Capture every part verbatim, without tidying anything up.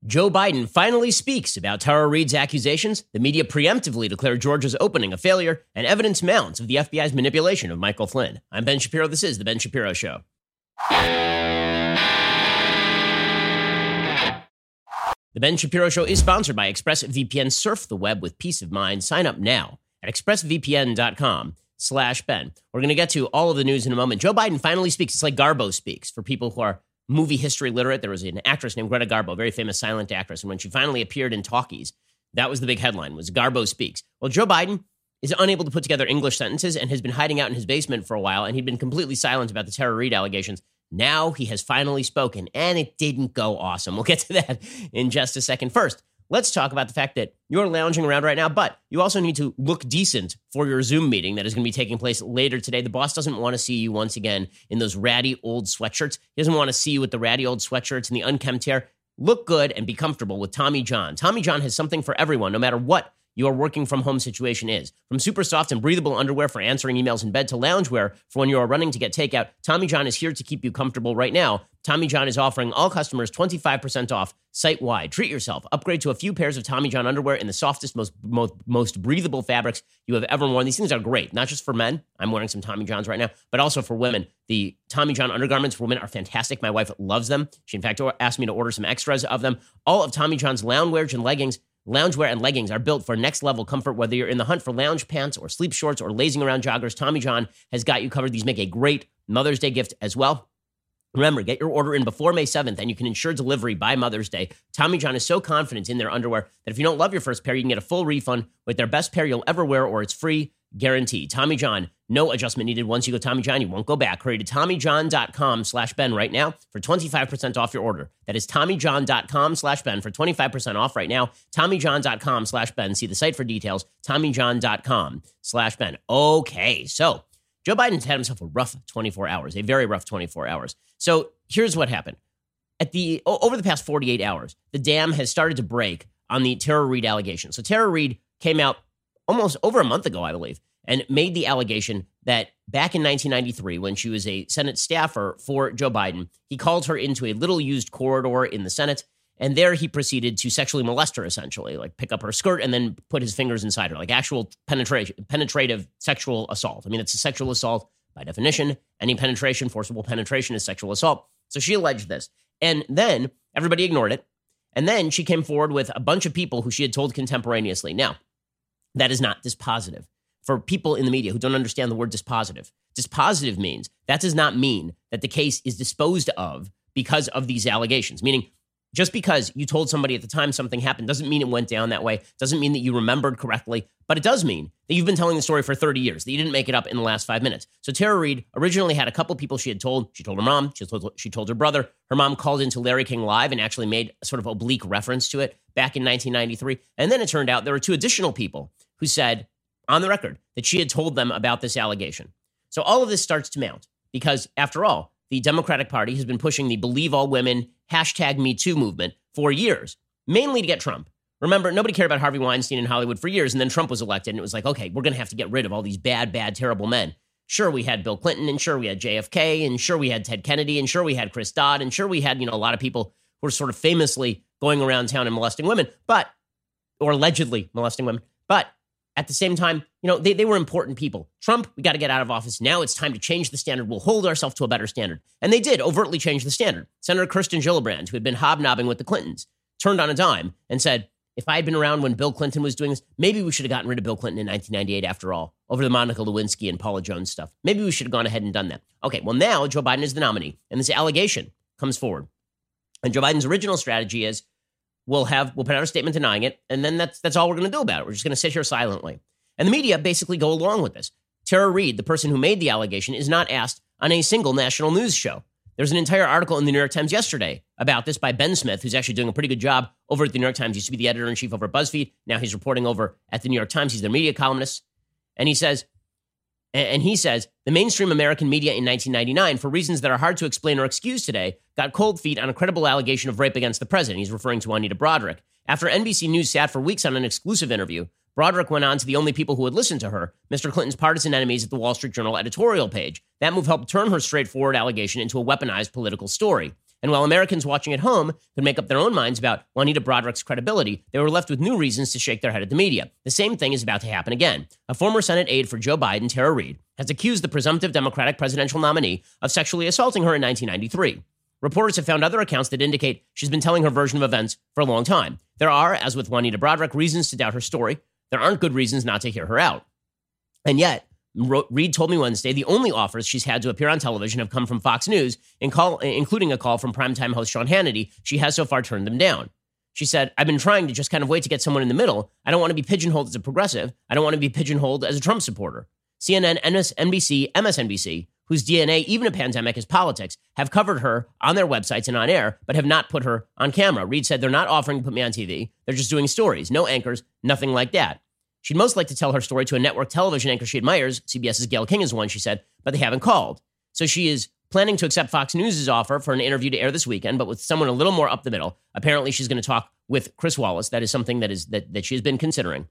Joe Biden finally speaks about Tara Reade's accusations. The media preemptively declared Georgia's opening a failure, and evidence mounts of the F B I's manipulation of Michael Flynn. I'm Ben Shapiro. This is The Ben Shapiro Show. The Ben Shapiro Show is sponsored by ExpressVPN. Surf the web with peace of mind. Sign up now at expressvpn.com slash Ben. We're going to get to all of the news in a moment. Joe Biden finally speaks. It's like Garbo speaks for people who are movie history literate. There was an actress named Greta Garbo, very famous silent actress. And when she finally appeared in talkies, that was the big headline, was Garbo speaks. Well, Joe Biden is unable to put together English sentences and has been hiding out in his basement for a while. And he'd been completely silent about the Tara Reade allegations. Now he has finally spoken, and it didn't go awesome. We'll get to that in just a second. First, let's talk about the fact that you're lounging around right now, but you also need to look decent for your Zoom meeting that is going to be taking place later today. The boss doesn't want to see you once again in those ratty old sweatshirts. He doesn't want to see you with the ratty old sweatshirts and the unkempt hair. Look good and be comfortable with Tommy John. Tommy John has something for everyone, no matter what your working from home situation is. From super soft and breathable underwear for answering emails in bed to loungewear for when you are running to get takeout, Tommy John is here to keep you comfortable right now. Tommy John is offering all customers twenty-five percent off site-wide. Treat yourself. Upgrade to a few pairs of Tommy John underwear in the softest, most, most, most breathable fabrics you have ever worn. These things are great, not just for men. I'm wearing some Tommy Johns right now, but also for women. The Tommy John undergarments for women are fantastic. My wife loves them. She, in fact, asked me to order some extras of them. All of Tommy John's loungewear and leggings Loungewear and leggings are built for next-level comfort. Whether you're in the hunt for lounge pants or sleep shorts or lazing around joggers, Tommy John has got you covered. These make a great Mother's Day gift as well. Remember, get your order in before May seventh, and you can ensure delivery by Mother's Day. Tommy John is so confident in their underwear that if you don't love your first pair, you can get a full refund with their best pair you'll ever wear, or it's free guarantee. Tommy John, no adjustment needed. Once you go Tommy John, you won't go back. Hurry to TommyJohn.com slash Ben right now for twenty-five percent off your order. That is TommyJohn.com slash Ben for twenty-five percent off right now. TommyJohn.com slash Ben. See the site for details. TommyJohn.com slash Ben. Okay, so Joe Biden's had himself a rough twenty-four hours, a very rough twenty-four hours. So here's what happened. At the over the past forty-eight hours, the dam has started to break on the Tara Reade allegation. So Tara Reade came out almost over a month ago, I believe, and made the allegation that back in nineteen ninety-three, when she was a Senate staffer for Joe Biden, he called her into a little used corridor in the Senate, and there he proceeded to sexually molest her, essentially, like pick up her skirt and then put his fingers inside her, like actual penetration, penetrative sexual assault. I mean, it's a sexual assault by definition. Any penetration, forcible penetration is sexual assault. So she alleged this. And then everybody ignored it. And then she came forward with a bunch of people who she had told contemporaneously. Now, that is not dispositive. For people in the media who don't understand the word dispositive, dispositive means that does not mean that the case is disposed of because of these allegations. Meaning, just because you told somebody at the time something happened doesn't mean it went down that way, doesn't mean that you remembered correctly, but it does mean that you've been telling the story for thirty years, that you didn't make it up in the last five minutes. So Tara Reade originally had a couple people she had told. She told her mom, she told, she told her brother. Her mom called into Larry King Live and actually made a sort of oblique reference to it back in nineteen ninety-three. And then it turned out there were two additional people who said on the record that she had told them about this allegation. So all of this starts to mount because, after all, the Democratic Party has been pushing the Believe All Women hashtag Me Too movement for years, mainly to get Trump. Remember, nobody cared about Harvey Weinstein in Hollywood for years, and then Trump was elected, and it was like, okay, we're going to have to get rid of all these bad, bad, terrible men. Sure, we had Bill Clinton, and sure, we had J F K, and sure, we had Ted Kennedy, and sure, we had Chris Dodd, and sure, we had, you know, a lot of people who were sort of famously going around town and molesting women, but, or allegedly molesting women, but at the same time, you know, they, they were important people. Trump, we got to get out of office. Now it's time to change the standard. We'll hold ourselves to a better standard. And they did overtly change the standard. Senator Kirsten Gillibrand, who had been hobnobbing with the Clintons, turned on a dime and said, if I had been around when Bill Clinton was doing this, maybe we should have gotten rid of Bill Clinton in nineteen ninety-eight after all, over the Monica Lewinsky and Paula Jones stuff. Maybe we should have gone ahead and done that. Okay, well now Joe Biden is the nominee, and this allegation comes forward. And Joe Biden's original strategy is, we'll have, we'll put out a statement denying it, and then that's, that's all we're going to do about it. We're just going to sit here silently. And the media basically go along with this. Tara Reade, the person who made the allegation, is not asked on a single national news show. There's an entire article in the New York Times yesterday about this by Ben Smith, who's actually doing a pretty good job over at the New York Times. He used to be the editor-in-chief over at BuzzFeed. Now he's reporting over at the New York Times. He's their media columnist. And he says, and he says, the mainstream American media in nineteen ninety-nine, for reasons that are hard to explain or excuse today, got cold feet on a credible allegation of rape against the president. He's referring to Juanita Broaddrick. After N B C News sat for weeks on an exclusive interview, Broaddrick went on to the only people who would listen to her, Mister Clinton's partisan enemies at the Wall Street Journal editorial page. That move helped turn her straightforward allegation into a weaponized political story. And while Americans watching at home could make up their own minds about Juanita Broaddrick's credibility, they were left with new reasons to shake their head at the media. The same thing is about to happen again. A former Senate aide for Joe Biden, Tara Reade, has accused the presumptive Democratic presidential nominee of sexually assaulting her in nineteen ninety-three. Reporters have found other accounts that indicate she's been telling her version of events for a long time. There are, as with Juanita Broaddrick, reasons to doubt her story. There aren't good reasons not to hear her out. And yet, Reade told me Wednesday the only offers she's had to appear on television have come from Fox News, in call, including a call from primetime host Sean Hannity. She has so far turned them down. She said, I've been trying to just kind of wait to get someone in the middle. I don't want to be pigeonholed as a progressive. I don't want to be pigeonholed as a Trump supporter. C N N, N B C, M S N B C, whose D N A, even a pandemic, is politics, have covered her on their websites and on air, but have not put her on camera. Reade said they're not offering to put me on T V. They're just doing stories. No anchors, nothing like that. She'd most like to tell her story to a network television anchor she admires. C B S's Gayle King is one, she said, but they haven't called. So she is planning to accept Fox News' offer for an interview to air this weekend, but with someone a little more up the middle. Apparently, she's going to talk with Chris Wallace. That is something that is that, that she has been considering.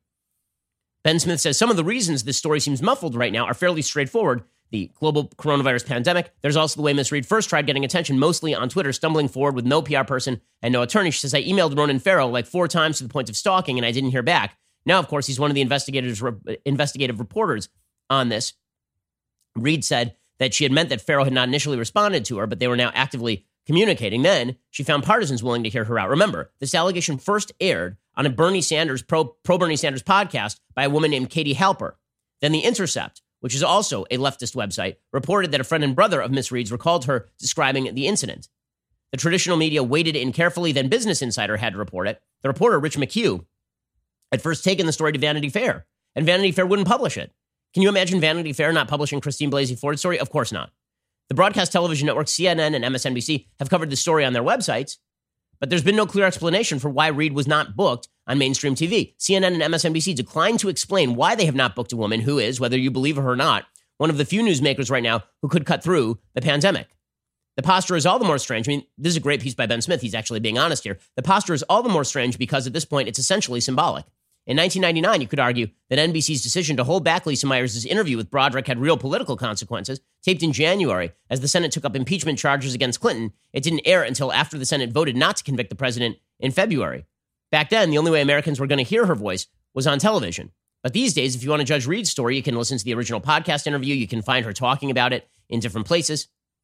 Ben Smith says some of the reasons this story seems muffled right now are fairly straightforward. The global coronavirus pandemic. There's also the way Miss Reade first tried getting attention, mostly on Twitter, stumbling forward with no P R person and no attorney. She says, I emailed Ronan Farrow like four times to the point of stalking, and I didn't hear back. Now, of course, he's one of the investigators, investigative reporters on this. Reade said that she had meant that Farrow had not initially responded to her, but they were now actively communicating. Then she found partisans willing to hear her out. Remember, this allegation first aired on a Bernie Sanders, pro, pro Bernie Sanders podcast by a woman named Katie Halper. Then The Intercept, which is also a leftist website, reported that a friend and brother of Miss Reade's recalled her describing the incident. The traditional media waded in carefully, then Business Insider had to report it. The reporter, Rich McHugh, had first taken the story to Vanity Fair, and Vanity Fair wouldn't publish it. Can you imagine Vanity Fair not publishing Christine Blasey Ford's story? Of course not. The broadcast television networks C N N and M S N B C have covered the story on their websites, but there's been no clear explanation for why Reade was not booked on mainstream T V. C N N and M S N B C declined to explain why they have not booked a woman who is, whether you believe her or not, one of the few newsmakers right now who could cut through the pandemic. The posture is all the more strange. I mean, this is a great piece by Ben Smith. He's actually being honest here. The posture is all the more strange because at this point, it's essentially symbolic. In nineteen ninety-nine, you could argue that N B C's decision to hold back Lisa Myers' interview with Broaddrick had real political consequences. Taped in January, as the Senate took up impeachment charges against Clinton, it didn't air until after the Senate voted not to convict the president in February. Back then, the only way Americans were going to hear her voice was on television. But these days, if you want to judge Reade's story, you can listen to the original podcast interview. You can find her talking about it in different places.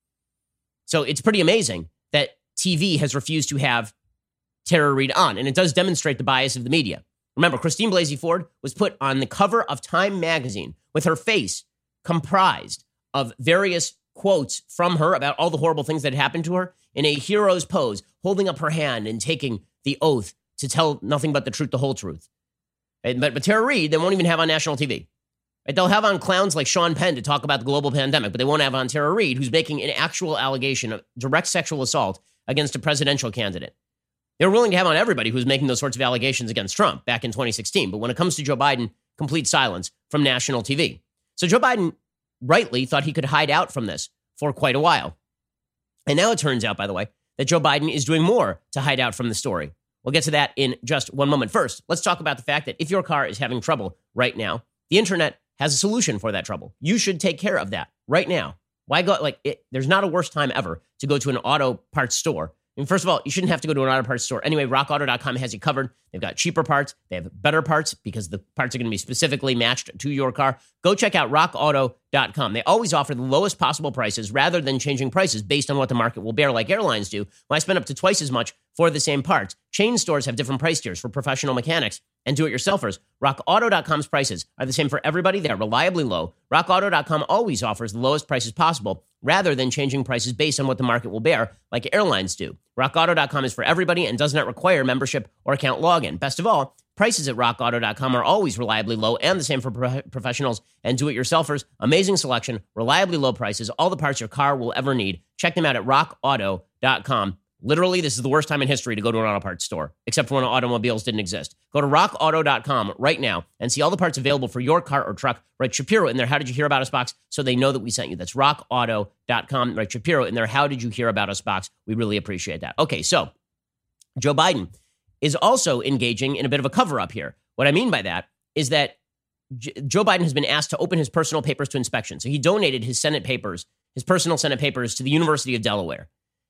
So it's pretty amazing that T V has refused to have Tara Reade on, and it does demonstrate the bias of the media. Remember, Christine Blasey Ford was put on the cover of Time magazine with her face comprised of various quotes from her about all the horrible things that had happened to her in a hero's pose, holding up her hand and taking the oath to tell nothing but the truth, the whole truth. And, but, but Tara Reade, they won't even have on national T V. Right? They'll have on clowns like Sean Penn to talk about the global pandemic, but they won't have on Tara Reade, who's making an actual allegation of direct sexual assault against a presidential candidate. They were willing to have on everybody who's making those sorts of allegations against Trump back in twenty sixteen. But when it comes to Joe Biden, complete silence from national T V. So Joe Biden rightly thought he could hide out from this for quite a while. And now it turns out, by the way, that Joe Biden is doing more to hide out from the story. We'll get to that in just one moment. First, let's talk about the fact that if your car is having trouble right now, the internet has a solution for that trouble. You should take care of that right now. Why go, like, it, there's not a worse time ever to go to an auto parts store. I mean, first of all, you shouldn't have to go to an auto parts store. Anyway, rock auto dot com has you covered. They've got cheaper parts. They have better parts because the parts are going to be specifically matched to your car. Go check out rock auto dot com. They always offer the lowest possible prices rather than changing prices based on what the market will bear like airlines do. Well, I spend up to twice as much for the same parts. Chain stores have different price tiers for professional mechanics and do-it-yourselfers. rock auto dot com's prices are the same for everybody. They're reliably low. rock auto dot com always offers the lowest prices possible rather than changing prices based on what the market will bear like airlines do. rock auto dot com is for everybody and does not require membership or account login. Best of all, prices at rock auto dot com are always reliably low and the same for pro- professionals and do-it-yourselfers. Amazing selection, reliably low prices, all the parts your car will ever need. Check them out at rock auto dot com. Literally, this is the worst time in history to go to an auto parts store, except for when automobiles didn't exist. Go to rock auto dot com right now and see all the parts available for your car or truck. Write Shapiro in their How Did You Hear About Us box so they know that we sent you. That's rock auto dot com. Write Shapiro in their How Did You Hear About Us box. We really appreciate that. Okay, so Joe Biden is also engaging in a bit of a cover-up here. What I mean by that is that J- Joe Biden has been asked to open his personal papers to inspection. So he donated his Senate papers, his personal Senate papers, to the University of Delaware.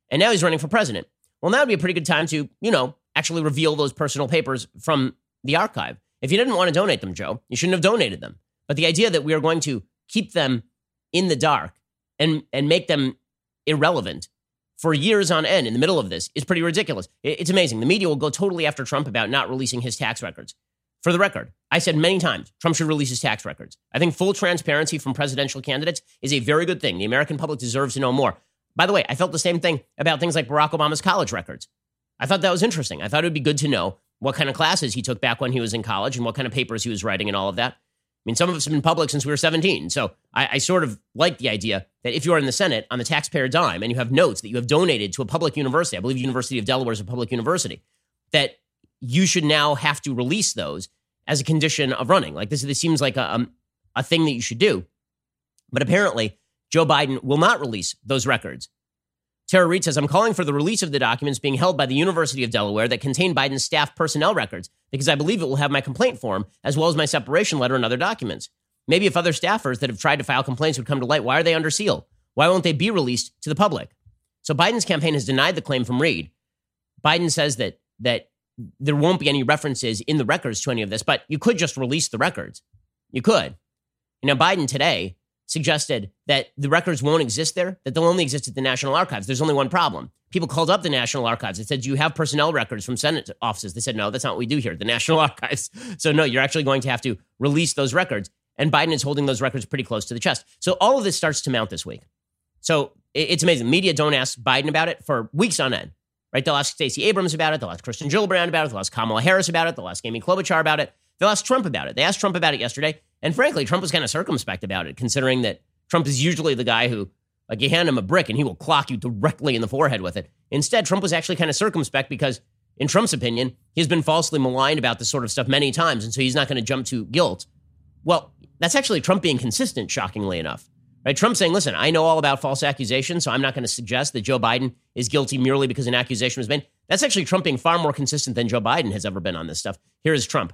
And now he's running for president. Well, now would be a pretty good time to, you know, actually reveal those personal papers from the archive. If you didn't want to donate them, Joe, you shouldn't have donated them. But the idea that we are going to keep them in the dark and, and make them irrelevant for years on end in the middle of this is pretty ridiculous. It's amazing. The media will go totally after Trump about not releasing his tax records. For the record, I said many times, Trump should release his tax records. I think full transparency from presidential candidates is a very good thing. The American public deserves to know more. By the way, I felt the same thing about things like Barack Obama's college records. I thought that was interesting. I thought it would be good to know what kind of classes he took back when he was in college and what kind of papers he was writing and all of that. I mean, some of us have been public since we were seventeen. So I, I sort of like the idea that if you are in the Senate on the taxpayer dime and you have notes that you have donated to a public university, I believe University of Delaware is a public university, that you should now have to release those as a condition of running. Like this, this seems like a, um, a thing that you should do. But apparently, Joe Biden will not release those records. Tara Reid says, I'm calling for the release of the documents being held by the University of Delaware that contain Biden's staff personnel records because I believe it will have my complaint form as well as my separation letter and other documents. Maybe if other staffers that have tried to file complaints would come to light, why are they under seal? Why won't they be released to the public? So Biden's campaign has denied the claim from Reid. Biden says that that there won't be any references in the records to any of this, but you could just release the records. You could. You know, Biden today suggested that the records won't exist there, that they'll only exist at the National Archives. There's only one problem. People called up the National Archives and said, do you have personnel records from Senate offices? They said, no, that's not what we do here at the National Archives. So no, you're actually going to have to release those records. And Biden is holding those records pretty close to the chest. So all of this starts to mount this week. So it's amazing. Media don't ask Biden about it for weeks on end, right? They'll ask Stacey Abrams about it. They'll ask Kirsten Gillibrand about it. They'll ask Kamala Harris about it. They'll ask Amy Klobuchar about it. They'll ask Trump about it. They asked Trump about it yesterday. And frankly, Trump was kind of circumspect about it, considering that Trump is usually the guy who, like, you hand him a brick and he will clock you directly in the forehead with it. Instead, Trump was actually kind of circumspect because, in Trump's opinion, he's been falsely maligned about this sort of stuff many times. And so he's not going to jump to guilt. Well, that's actually Trump being consistent, shockingly enough. Right? Trump saying, listen, I know all about false accusations, so I'm not going to suggest that Joe Biden is guilty merely because an accusation was made. That's actually Trump being far more consistent than Joe Biden has ever been on this stuff. Here is Trump.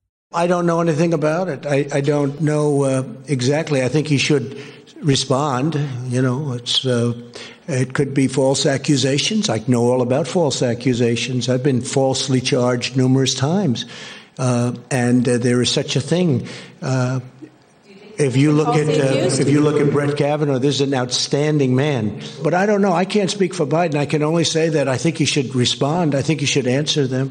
I don't know anything about it. I, I don't know uh, exactly. I think he should respond. You know, it's uh, it could be false accusations. I know all about false accusations. I've been falsely charged numerous times, uh, and uh, there is such a thing. Uh, if you look at uh, if you look at Brett Kavanaugh, this is an outstanding man. But I don't know. I can't speak for Biden. I can only say that I think he should respond. I think he should answer them.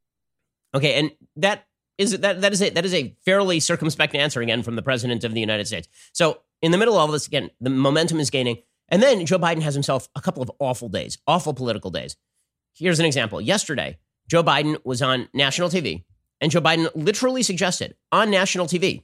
Okay, and that. Is it, that that is a that is a fairly circumspect answer again from the president of the United States. So in the middle of all this, again, the momentum is gaining, and then Joe Biden has himself a couple of awful days, awful political days. Here's an example. Yesterday, Joe Biden was on national T V, and Joe Biden literally suggested on national T V,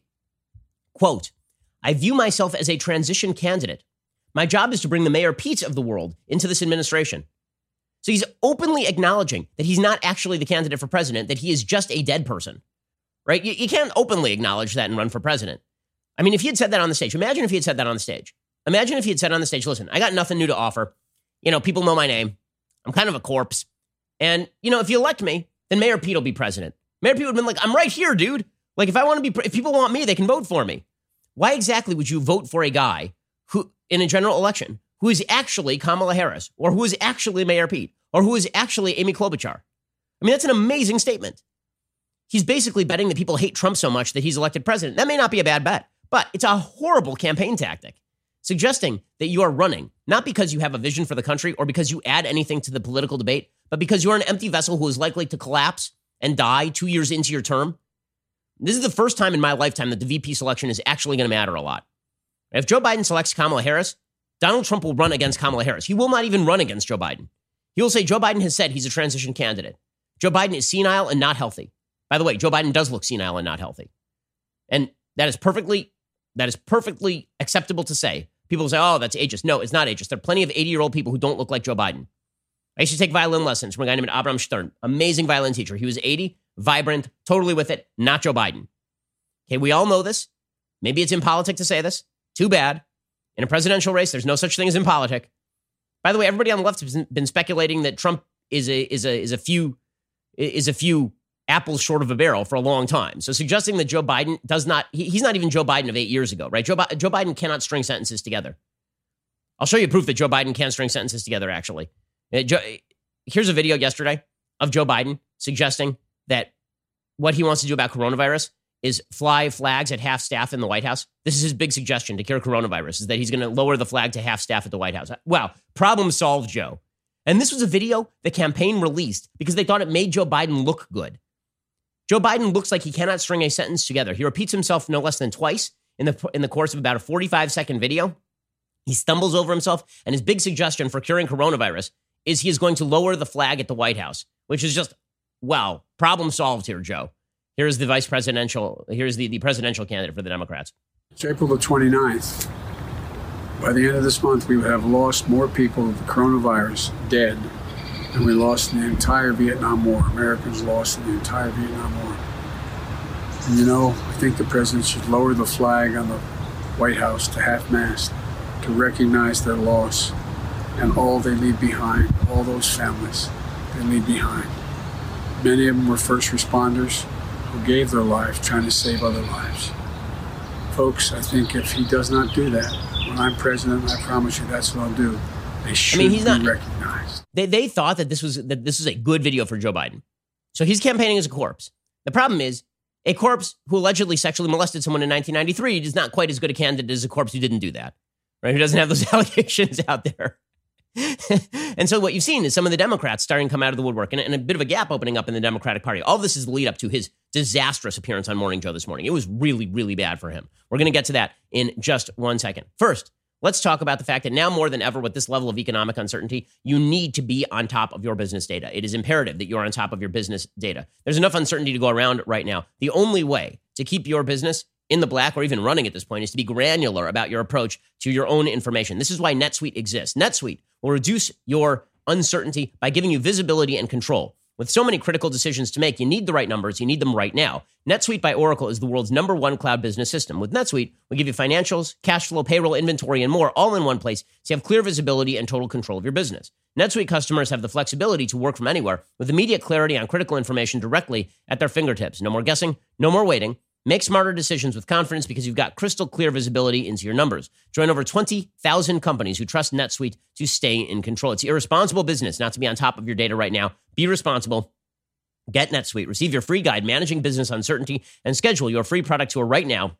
quote, "I view myself as a transition candidate. My job is to bring the Mayor Pete of the world into this administration." So he's openly acknowledging that he's not actually the candidate for president, that he is just a dead person. Right? You, you can't openly acknowledge that and run for president. I mean, if he had said that on the stage, imagine if he had said that on the stage. Imagine if he had said on the stage, listen, I got nothing new to offer. You know, people know my name. I'm kind of a corpse. And, you know, if you elect me, then Mayor Pete will be president. Mayor Pete would have been like, I'm right here, dude. Like, if I want to be, if people want me, they can vote for me. Why exactly would you vote for a guy who, in a general election, who is actually Kamala Harris, or who is actually Mayor Pete, or who is actually Amy Klobuchar? I mean, that's an amazing statement. He's basically betting that people hate Trump so much that he's elected president. That may not be a bad bet, but it's a horrible campaign tactic, suggesting that you are running, not because you have a vision for the country or because you add anything to the political debate, but because you're an empty vessel who is likely to collapse and die two years into your term. This is the first time in my lifetime that the V P selection is actually going to matter a lot. If Joe Biden selects Kamala Harris, Donald Trump will run against Kamala Harris. He will not even run against Joe Biden. He will say Joe Biden has said he's a transition candidate. Joe Biden is senile and not healthy. By the way, Joe Biden does look senile and not healthy. And that is perfectly, that is perfectly acceptable to say. People say, oh, that's ageist. No, it's not ageist. There are plenty of eighty-year-old people who don't look like Joe Biden. I used to take violin lessons from a guy named Abraham Stern. Amazing violin teacher. He was eighty, vibrant, totally with it. Not Joe Biden. Okay, we all know this. Maybe it's impolitic to say this. Too bad. In a presidential race, there's no such thing as impolitic. By the way, everybody on the left has been speculating that Trump is a is a is a few is a few apples short of a barrel for a long time. So suggesting that Joe Biden does not, he, he's not even Joe Biden of eight years ago, right? Joe, Joe Biden cannot string sentences together. I'll show you proof that Joe Biden can string sentences together, actually. Uh, Joe, here's a video yesterday of Joe Biden suggesting that what he wants to do about coronavirus is fly flags at half staff in the White House. This is his big suggestion to cure coronavirus, is that he's going to lower the flag to half staff at the White House. Wow, problem solved, Joe. And this was a video the campaign released because they thought it made Joe Biden look good. Joe Biden looks like he cannot string a sentence together. He repeats himself no less than twice in the in the course of about a forty-five second video. He stumbles over himself, and his big suggestion for curing coronavirus is he is going to lower the flag at the White House, which is just, wow, problem solved here, Joe. Here's the vice presidential, here's the, the presidential candidate for the Democrats. It's April the twenty-ninth. By the end of this month, we would have lost more people of the coronavirus dead than we lost in the entire Vietnam War. Americans lost in the entire Vietnam War. And you know, I think the president should lower the flag on the White House to half-mast to recognize their loss and all they leave behind, all those families they leave behind. Many of them were first responders who gave their life trying to save other lives. Folks, I think if he does not do that, when I'm president, I promise you that's what I'll do. They should I mean, he's be not, recognized. They they thought that this was that this was a good video for Joe Biden. So he's campaigning as a corpse. The problem is, a corpse who allegedly sexually molested someone in nineteen ninety-three is not quite as good a candidate as a corpse who didn't do that, right? Who doesn't have those allegations out there. And so what you've seen is some of the Democrats starting to come out of the woodwork and, and a bit of a gap opening up in the Democratic Party. All of this is the lead up to his disastrous appearance on Morning Joe this morning. It was really, really bad for him. We're going to get to that in just one second. First, let's talk about the fact that now more than ever with this level of economic uncertainty, you need to be on top of your business data. It is imperative that you're on top of your business data. There's enough uncertainty to go around right now. The only way to keep your business in the black or even running at this point is to be granular about your approach to your own information. This is why NetSuite exists. NetSuite will reduce your uncertainty by giving you visibility and control. With so many critical decisions to make, you need the right numbers. You need them right now. NetSuite by Oracle is the world's number one cloud business system. With NetSuite, we give you financials, cash flow, payroll, inventory, and more all in one place so you have clear visibility and total control of your business. NetSuite customers have the flexibility to work from anywhere with immediate clarity on critical information directly at their fingertips. No more guessing, no more waiting. Make smarter decisions with confidence because you've got crystal clear visibility into your numbers. Join over twenty thousand companies who trust NetSuite to stay in control. It's irresponsible business not to be on top of your data right now. Be responsible. Get NetSuite. Receive your free guide, Managing Business Uncertainty, and schedule your free product tour right now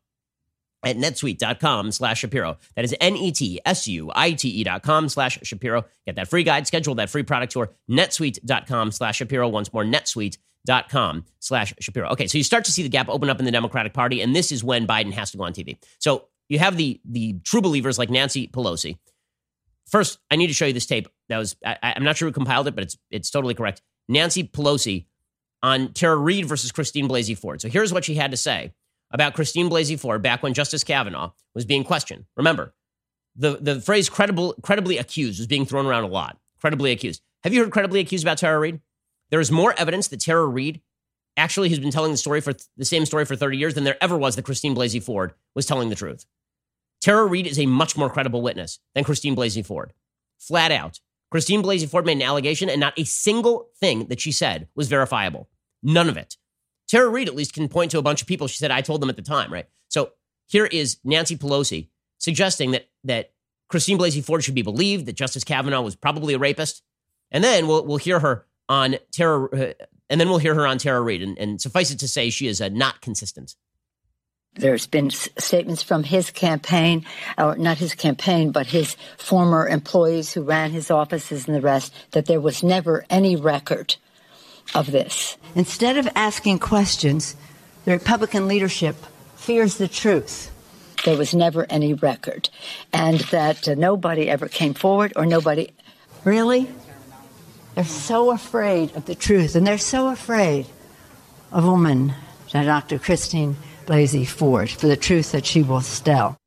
at netsuite.com slash Shapiro. That is N-E-T-S-U-I-T-E dot com slash Shapiro. Get that free guide, schedule that free product tour, netsuite.com slash Shapiro. Once more, netsuite. Dot com slash Shapiro. Okay, so you start to see the gap open up in the Democratic Party, and this is when Biden has to go on T V. So you have the the true believers like Nancy Pelosi. First, I need to show you this tape. That was I, I'm not sure who compiled it, but it's it's totally correct. Nancy Pelosi on Tara Reade versus Christine Blasey Ford. So here's what she had to say about Christine Blasey Ford back when Justice Kavanaugh was being questioned. Remember, the the phrase credible credibly accused was being thrown around a lot. Credibly accused. Have you heard credibly accused about Tara Reade? There is more evidence that Tara Reade actually has been telling the story for th- the same story for thirty years than there ever was that Christine Blasey Ford was telling the truth. Tara Reade is a much more credible witness than Christine Blasey Ford. Flat out. Christine Blasey Ford made an allegation and not a single thing that she said was verifiable. None of it. Tara Reade at least can point to a bunch of people she said, I told them at the time, right? So here is Nancy Pelosi suggesting that, that Christine Blasey Ford should be believed, that Justice Kavanaugh was probably a rapist. And then we'll, we'll hear her on Tara, uh, and then we'll hear her on Tara Reade, and, and suffice it to say, she is uh, not consistent. There's been s- statements from his campaign, or not his campaign, but his former employees who ran his offices and the rest, that there was never any record of this. Instead of asking questions, the Republican leadership fears the truth. There was never any record, and that uh, nobody ever came forward, or nobody... Really? They're so afraid of the truth, and they're so afraid of a woman, Doctor Christine Blasey Ford, for the truth that she will tell.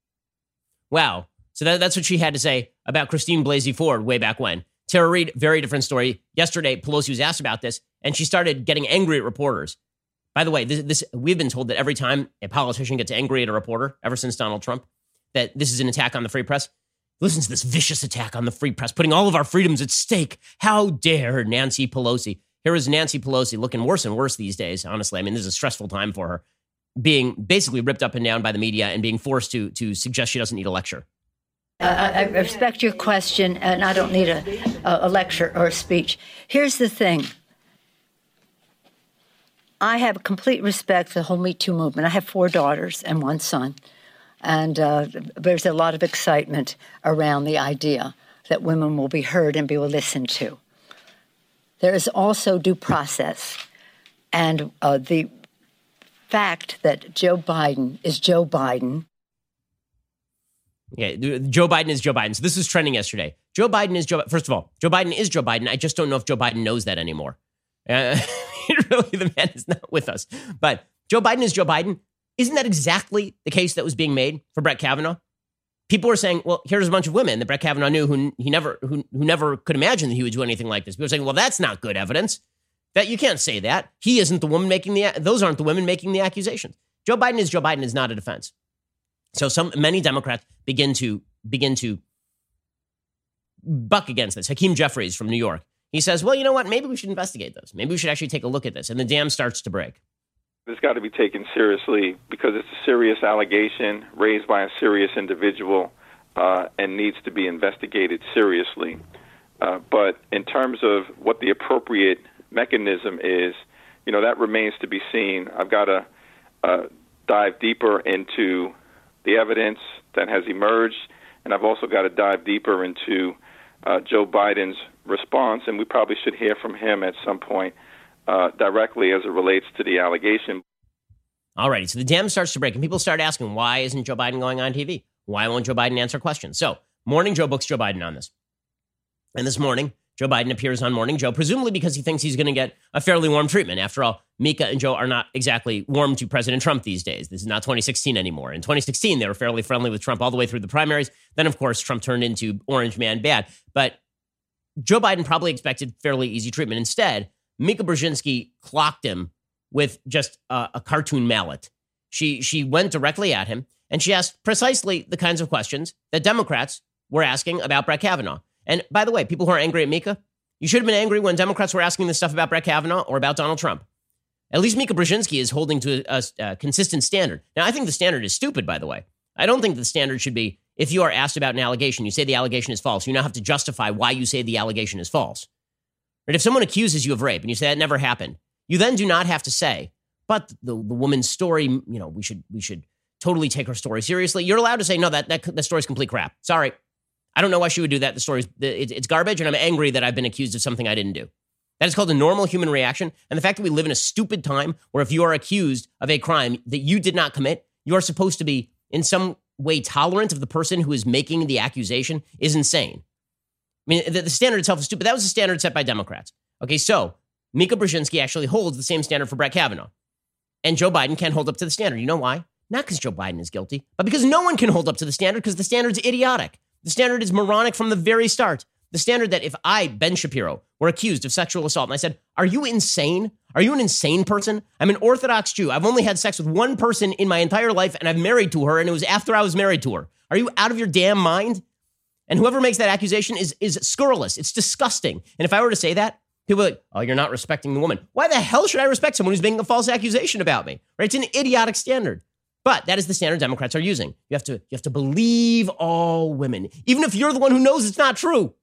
Wow. So that, that's what she had to say about Christine Blasey Ford way back when. Tara Reade, very different story. Yesterday, Pelosi was asked about this, and she started getting angry at reporters. By the way, this, this we've been told that every time a politician gets angry at a reporter, ever since Donald Trump, that this is an attack on the free press. Listen to this vicious attack on the free press, putting all of our freedoms at stake. How dare Nancy Pelosi? Here is Nancy Pelosi looking worse and worse these days, honestly. I mean, this is a stressful time for her, being basically ripped up and down by the media and being forced to, to suggest she doesn't need a lecture. Uh, I respect your question, and I don't need a, a lecture or a speech. Here's the thing. I have complete respect for the whole Me Too movement. I have four daughters and one son, and uh, there's a lot of excitement around the idea that women will be heard and be listened to. There is also due process, and uh, the fact that Joe Biden is Joe Biden. Okay, Joe Biden is Joe Biden. So this was trending yesterday. Joe Biden is Joe. First of all, Joe Biden is Joe Biden. I just don't know if Joe Biden knows that anymore. Uh, really, the man is not with us. But Joe Biden is Joe Biden. Isn't that exactly the case that was being made for Brett Kavanaugh? People were saying, well, here's a bunch of women that Brett Kavanaugh knew who he never who, who never could imagine that he would do anything like this. People were saying, well, that's not good evidence. That you can't say that. He isn't the woman making the, those aren't the women making the accusations. Joe Biden is Joe Biden is not a defense. So some many Democrats begin to begin to buck against this. Hakeem Jeffries from New York, he says, well, you know what? Maybe we should investigate this. Maybe we should actually take a look at this. And the dam starts to break. It's got to be taken seriously because it's a serious allegation raised by a serious individual uh, and needs to be investigated seriously. Uh, but in terms of what the appropriate mechanism is, you know, that remains to be seen. I've got to uh, dive deeper into the evidence that has emerged, and I've also got to dive deeper into uh, Joe Biden's response, and we probably should hear from him at some point uh, directly as it relates to the allegation. All righty, so the dam starts to break, and people start asking, why isn't Joe Biden going on T V? Why won't Joe Biden answer questions? So, Morning Joe books Joe Biden on this. And this morning, Joe Biden appears on Morning Joe, presumably because he thinks he's going to get a fairly warm treatment. After all, Mika and Joe are not exactly warm to President Trump these days. This is not twenty sixteen anymore. In twenty sixteen, they were fairly friendly with Trump all the way through the primaries. Then, of course, Trump turned into Orange Man bad. But Joe Biden probably expected fairly easy treatment. Instead, Mika Brzezinski clocked him with just a, a cartoon mallet. She, she went directly at him, and she asked precisely the kinds of questions that Democrats were asking about Brett Kavanaugh. And by the way, people who are angry at Mika, you should have been angry when Democrats were asking this stuff about Brett Kavanaugh or about Donald Trump. At least Mika Brzezinski is holding to a, a, a consistent standard. Now, I think the standard is stupid, by the way. I don't think the standard should be, if you are asked about an allegation, you say the allegation is false, you now have to justify why you say the allegation is false. Right? If someone accuses you of rape and you say that never happened, you then do not have to say, but the, the woman's story, you know, we should we should totally take her story seriously. You're allowed to say, no, that, that, that story's complete crap. Sorry. I don't know why she would do that. The story's it's garbage, and I'm angry that I've been accused of something I didn't do. That is called a normal human reaction. And the fact that we live in a stupid time where if you are accused of a crime that you did not commit, you are supposed to be in some way tolerant of the person who is making the accusation is insane. I mean, the, the standard itself is stupid. That was the standard set by Democrats. Okay, so Mika Brzezinski actually holds the same standard for Brett Kavanaugh. And Joe Biden can't hold up to the standard. You know why? Not because Joe Biden is guilty, but because no one can hold up to the standard because the standard's idiotic. The standard is moronic from the very start. The standard that if I, Ben Shapiro, were accused of sexual assault and I said, are you insane? Are you an insane person? I'm an Orthodox Jew. I've only had sex with one person in my entire life and I've married to her and it was after I was married to her. Are you out of your damn mind? And whoever makes that accusation is, is scurrilous. It's disgusting. And if I were to say that, people are like, oh, you're not respecting the woman. Why the hell should I respect someone who's making a false accusation about me? Right? It's an idiotic standard. But that is the standard Democrats are using. You have to, you have to believe all women, even if you're the one who knows it's not true.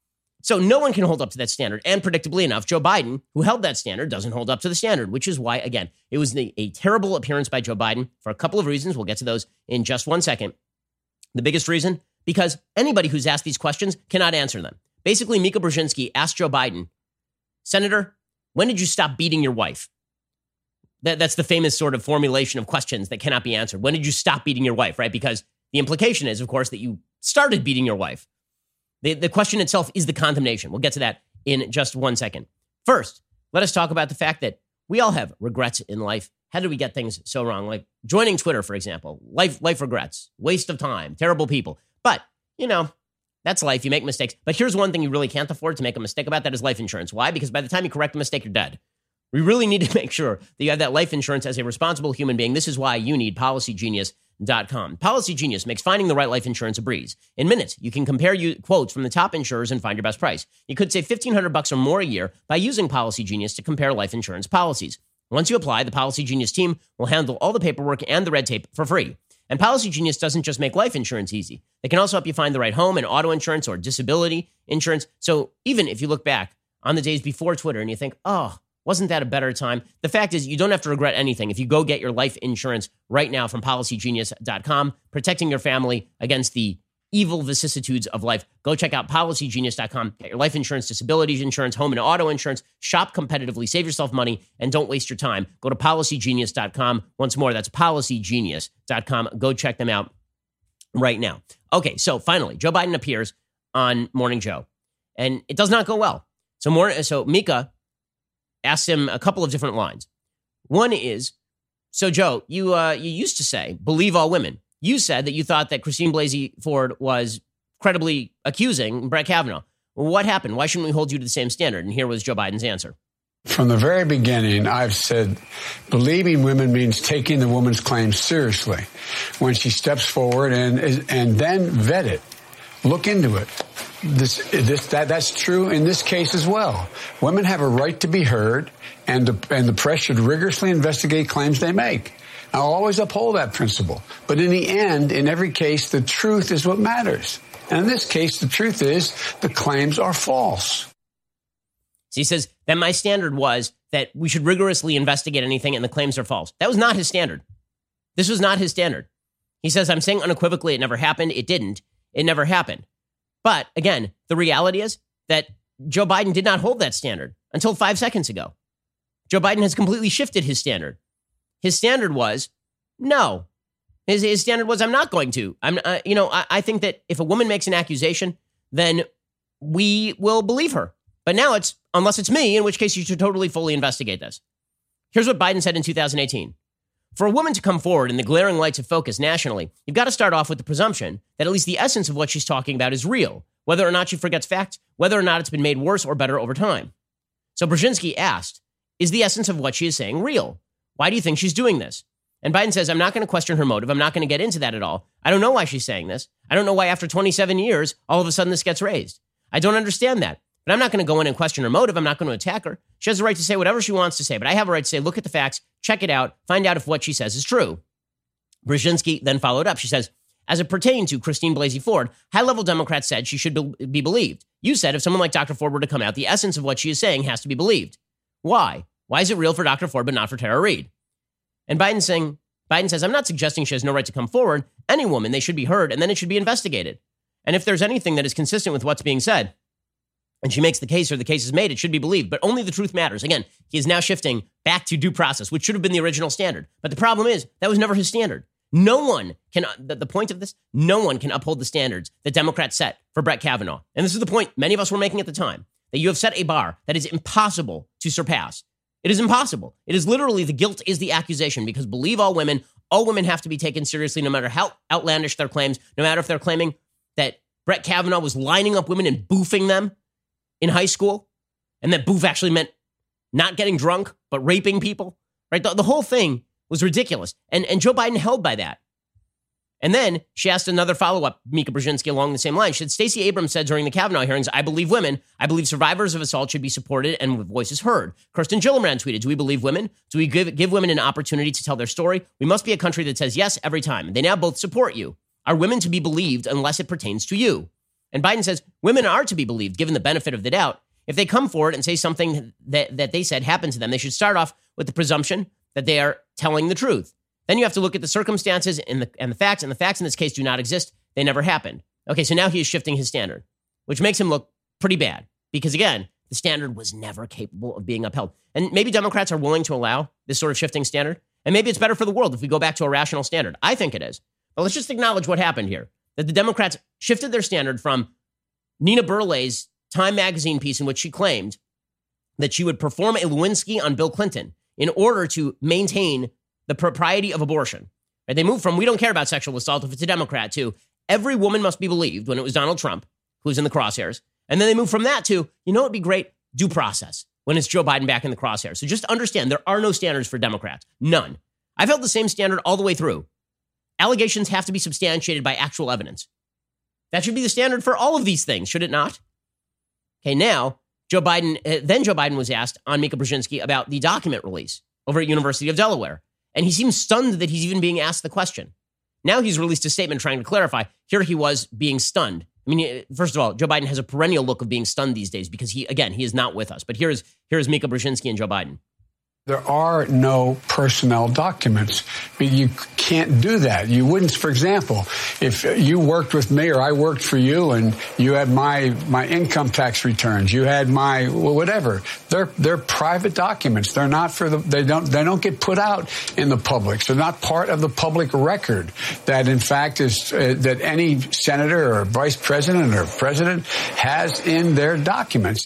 So no one can hold up to that standard. And predictably enough, Joe Biden, who held that standard, doesn't hold up to the standard, which is why, again, it was a, a terrible appearance by Joe Biden for a couple of reasons. We'll get to those in just one second. The biggest reason, because anybody who's asked these questions cannot answer them. Basically, Mika Brzezinski asked Joe Biden, Senator, when did you stop beating your wife? That, that's the famous sort of formulation of questions that cannot be answered. When did you stop beating your wife, right? Because the implication is, of course, that you started beating your wife. The, the question itself is the condemnation. We'll get to that in just one second. First, let us talk about the fact that we all have regrets in life. How did we get things so wrong? Like joining Twitter, for example. Life, life regrets, waste of time, terrible people. But, you know, that's life. You make mistakes. But here's one thing you really can't afford to make a mistake about. That is life insurance. Why? Because by the time you correct a mistake, you're dead. We really need to make sure that you have that life insurance as a responsible human being. This is why you need Policy Genius dot com. Policy Genius makes finding the right life insurance a breeze. In minutes, you can compare you quotes from the top insurers and find your best price. You could save fifteen hundred bucks or more a year by using Policy Genius to compare life insurance policies. Once you apply, the Policy Genius team will handle all the paperwork and the red tape for free. And Policy Genius doesn't just make life insurance easy. They can also help you find the right home and auto insurance or disability insurance. So even if you look back on the days before Twitter and you think, oh, wasn't that a better time? The fact is you don't have to regret anything if you go get your life insurance right now from policy genius dot com, protecting your family against the evil vicissitudes of life. Go check out policy genius dot com. Get your life insurance, disability insurance, home and auto insurance. Shop competitively, save yourself money, and don't waste your time. Go to policy genius dot com. Once more, that's policy genius dot com. Go check them out right now. Okay, so finally, Joe Biden appears on Morning Joe, and it does not go well. So, more, so Mika asks him a couple of different lines. One is, so Joe, you uh, you used to say, believe all women. You said that you thought that Christine Blasey Ford was credibly accusing Brett Kavanaugh. Well, what happened? Why shouldn't we hold you to the same standard? And here was Joe Biden's answer. From the very beginning, I've said believing women means taking the woman's claims seriously when she steps forward and and then vet it, look into it. This, this, that, that's true in this case as well. Women have a right to be heard, and the, and the press should rigorously investigate claims they make. I'll always uphold that principle. But in the end, in every case, the truth is what matters. And in this case, the truth is the claims are false. So he says that my standard was that we should rigorously investigate anything and the claims are false. That was not his standard. This was not his standard. He says, I'm saying unequivocally it never happened. It didn't. It never happened. But again, the reality is that Joe Biden did not hold that standard until five seconds ago. Joe Biden has completely shifted his standard. His standard was no. His, his standard was I'm not going to. I'm, uh, you know, I, I think that if a woman makes an accusation, then we will believe her. But now it's unless it's me, in which case you should totally fully investigate this. Here's what Biden said in two thousand eighteen. For a woman to come forward in the glaring lights of focus nationally, you've got to start off with the presumption that at least the essence of what she's talking about is real, whether or not she forgets facts, whether or not it's been made worse or better over time. So Brzezinski asked, is the essence of what she is saying real? Why do you think she's doing this? And Biden says, I'm not going to question her motive. I'm not going to get into that at all. I don't know why she's saying this. I don't know why after twenty-seven years, all of a sudden this gets raised. I don't understand that. But I'm not going to go in and question her motive. I'm not going to attack her. She has the right to say whatever she wants to say, but I have a right to say, look at the facts, check it out, find out if what she says is true. Brzezinski then followed up. She says, as it pertained to Christine Blasey Ford, high-level Democrats said she should be, be believed. You said if someone like Doctor Ford were to come out, the essence of what she is saying has to be believed. Why? Why is it real for Doctor Ford but not for Tara Reade? And Biden saying, Biden says, I'm not suggesting she has no right to come forward. Any woman, they should be heard, and then it should be investigated. And if there's anything that is consistent with what's being said, and she makes the case or the case is made, it should be believed, but only the truth matters. Again, he is now shifting back to due process, which should have been the original standard. But the problem is that was never his standard. No one can, the, the point of this, no one can uphold the standards that Democrats set for Brett Kavanaugh. And this is the point many of us were making at the time, that you have set a bar that is impossible to surpass. It is impossible. It is literally the guilt is the accusation, because believe all women, all women have to be taken seriously, no matter how outlandish their claims, no matter if they're claiming that Brett Kavanaugh was lining up women and boofing them in high school, and that boof actually meant not getting drunk, but raping people, right? The, the whole thing was ridiculous. And, and Joe Biden held by that. And then she asked another follow-up, Mika Brzezinski, along the same line. She said, Stacey Abrams said during the Kavanaugh hearings, I believe women. I believe survivors of assault should be supported and with voices heard. Kirsten Gillibrand tweeted, do we believe women? Do we give, give women an opportunity to tell their story? We must be a country that says yes every time. They now both support you. Are women to be believed unless it pertains to you? And Biden says women are to be believed, given the benefit of the doubt. If they come forward and say something that, that they said happened to them, they should start off with the presumption that they are telling the truth. Then you have to look at the circumstances and the, and the facts, and the facts in this case do not exist. They never happened. Okay, so now he is shifting his standard, which makes him look pretty bad because, again, the standard was never capable of being upheld. And maybe Democrats are willing to allow this sort of shifting standard, and maybe it's better for the world if we go back to a rational standard. I think it is. But let's just acknowledge what happened here, that the Democrats shifted their standard from Nina Burleigh's Time magazine piece in which she claimed that she would perform a Lewinsky on Bill Clinton in order to maintain the propriety of abortion. Right? They moved from we don't care about sexual assault if it's a Democrat to every woman must be believed when it was Donald Trump who was in the crosshairs. And then they moved from that to, you know, it'd be great, due process when it's Joe Biden back in the crosshairs. So just understand there are no standards for Democrats. None. I've held the same standard all the way through. Allegations have to be substantiated by actual evidence. That should be the standard for all of these things, should it not? Okay, now, Joe Biden, uh, then Joe Biden was asked on Mika Brzezinski about the document release over at University of Delaware. And he seems stunned that he's even being asked the question. Now he's released a statement trying to clarify. Here he was being stunned. I mean, first of all, Joe Biden has a perennial look of being stunned these days because he, again, he is not with us. But here's here's Mika Brzezinski and Joe Biden. There are no personnel documents. You can't do that. You wouldn't, for example, if you worked with me or I worked for you and you had my my income tax returns, you had my whatever. They're they're private documents. They're not for the they don't they don't get put out in the public. So they're not part of the public record that in fact is uh, that any senator or vice president or president has in their documents.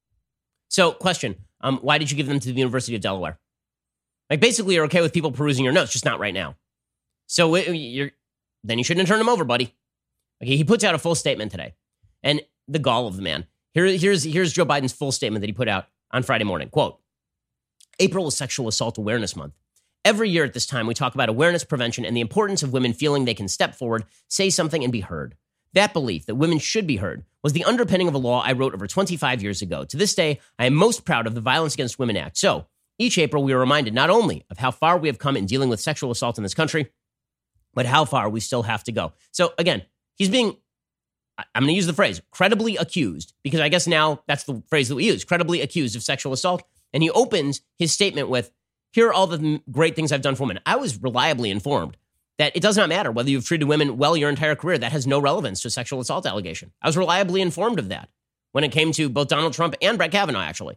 So, question. Um, why did you give them to the University of Delaware? Like, basically, you're okay with people perusing your notes, just not right now. So you're, then you shouldn't have turned them over, buddy. Okay, he puts out a full statement today. And the gall of the man. Here, here's, here's Joe Biden's full statement that he put out on Friday morning. Quote, April is Sexual Assault Awareness Month. Every year at this time, we talk about awareness, prevention, and the importance of women feeling they can step forward, say something, and be heard. That belief that women should be heard was the underpinning of a law I wrote over twenty-five years ago. To this day, I am most proud of the Violence Against Women Act. So, each April, we are reminded not only of how far we have come in dealing with sexual assault in this country, but how far we still have to go. So, again, he's being, I'm going to use the phrase, credibly accused, because I guess now that's the phrase that we use, credibly accused of sexual assault. And he opens his statement with, here are all the great things I've done for women. I was reliably informed that it does not matter whether you've treated women well your entire career. That has no relevance to a sexual assault allegation. I was reliably informed of that when it came to both Donald Trump and Brett Kavanaugh, actually.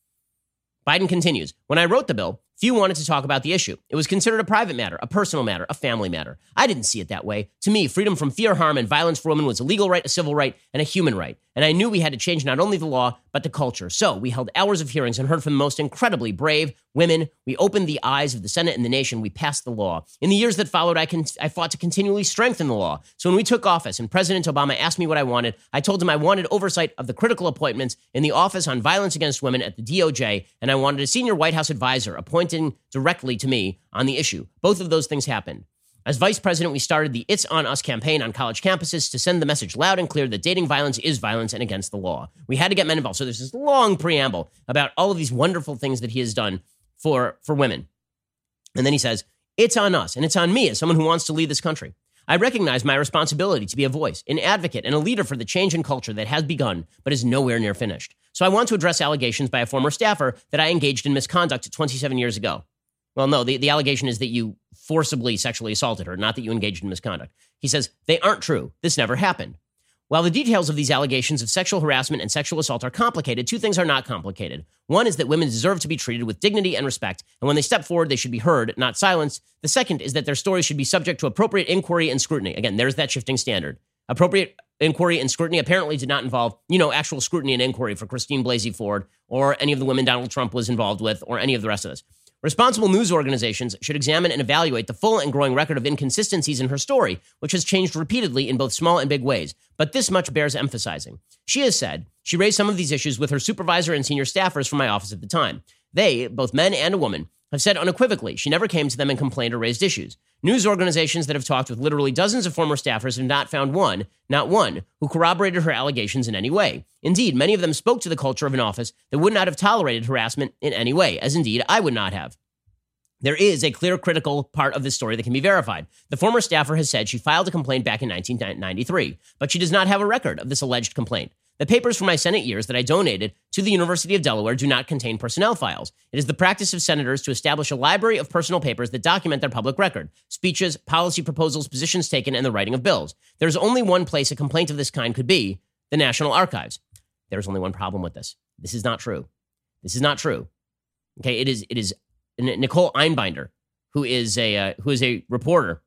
Biden continues, when I wrote the bill, few wanted to talk about the issue. It was considered a private matter, a personal matter, a family matter. I didn't see it that way. To me, freedom from fear, harm, and violence for women was a legal right, a civil right, and a human right. And I knew we had to change not only the law, but the culture. So we held hours of hearings and heard from the most incredibly brave women. We opened the eyes of the Senate and the nation. We passed the law. In the years that followed, I, con- I fought to continually strengthen the law. So when we took office and President Obama asked me what I wanted, I told him I wanted oversight of the critical appointments in the Office on Violence Against Women at the D O J, and I wanted a senior White House advisor appointing directly to me on the issue. Both of those things happened. As vice president, we started the It's On Us campaign on college campuses to send the message loud and clear that dating violence is violence and against the law. We had to get men involved. So there's this long preamble about all of these wonderful things that he has done for, for women. And then he says, it's on us and it's on me as someone who wants to lead this country. I recognize my responsibility to be a voice, an advocate, and a leader for the change in culture that has begun but is nowhere near finished. So I want to address allegations by a former staffer that I engaged in misconduct twenty-seven years ago. Well, no, the, the allegation is that you forcibly sexually assaulted her, not that you engaged in misconduct. He says, they aren't true. This never happened. While the details of these allegations of sexual harassment and sexual assault are complicated, two things are not complicated. One is that women deserve to be treated with dignity and respect, and when they step forward, they should be heard, not silenced. The second is that their stories should be subject to appropriate inquiry and scrutiny. Again, there's that shifting standard. Appropriate inquiry and scrutiny apparently did not involve, you know, actual scrutiny and inquiry for Christine Blasey Ford or any of the women Donald Trump was involved with or any of the rest of us. Responsible news organizations should examine and evaluate the full and growing record of inconsistencies in her story, which has changed repeatedly in both small and big ways. But this much bears emphasizing. She has said she raised some of these issues with her supervisor and senior staffers from my office at the time. They, both men and a woman, have said unequivocally she never came to them and complained or raised issues. News organizations that have talked with literally dozens of former staffers have not found one, not one, who corroborated her allegations in any way. Indeed, many of them spoke to the culture of an office that would not have tolerated harassment in any way, as indeed I would not have. There is a clear critical part of this story that can be verified. The former staffer has said she filed a complaint back in nineteen ninety-three, but she does not have a record of this alleged complaint. The papers from my Senate years that I donated to the University of Delaware do not contain personnel files. It is the practice of senators to establish a library of personal papers that document their public record, speeches, policy proposals, positions taken, and the writing of bills. There's only one place a complaint of this kind could be, the National Archives. There's only one problem with this. This is not true. This is not true. Okay, it is, it is Nicole Einbinder, who is a uh, who is a reporter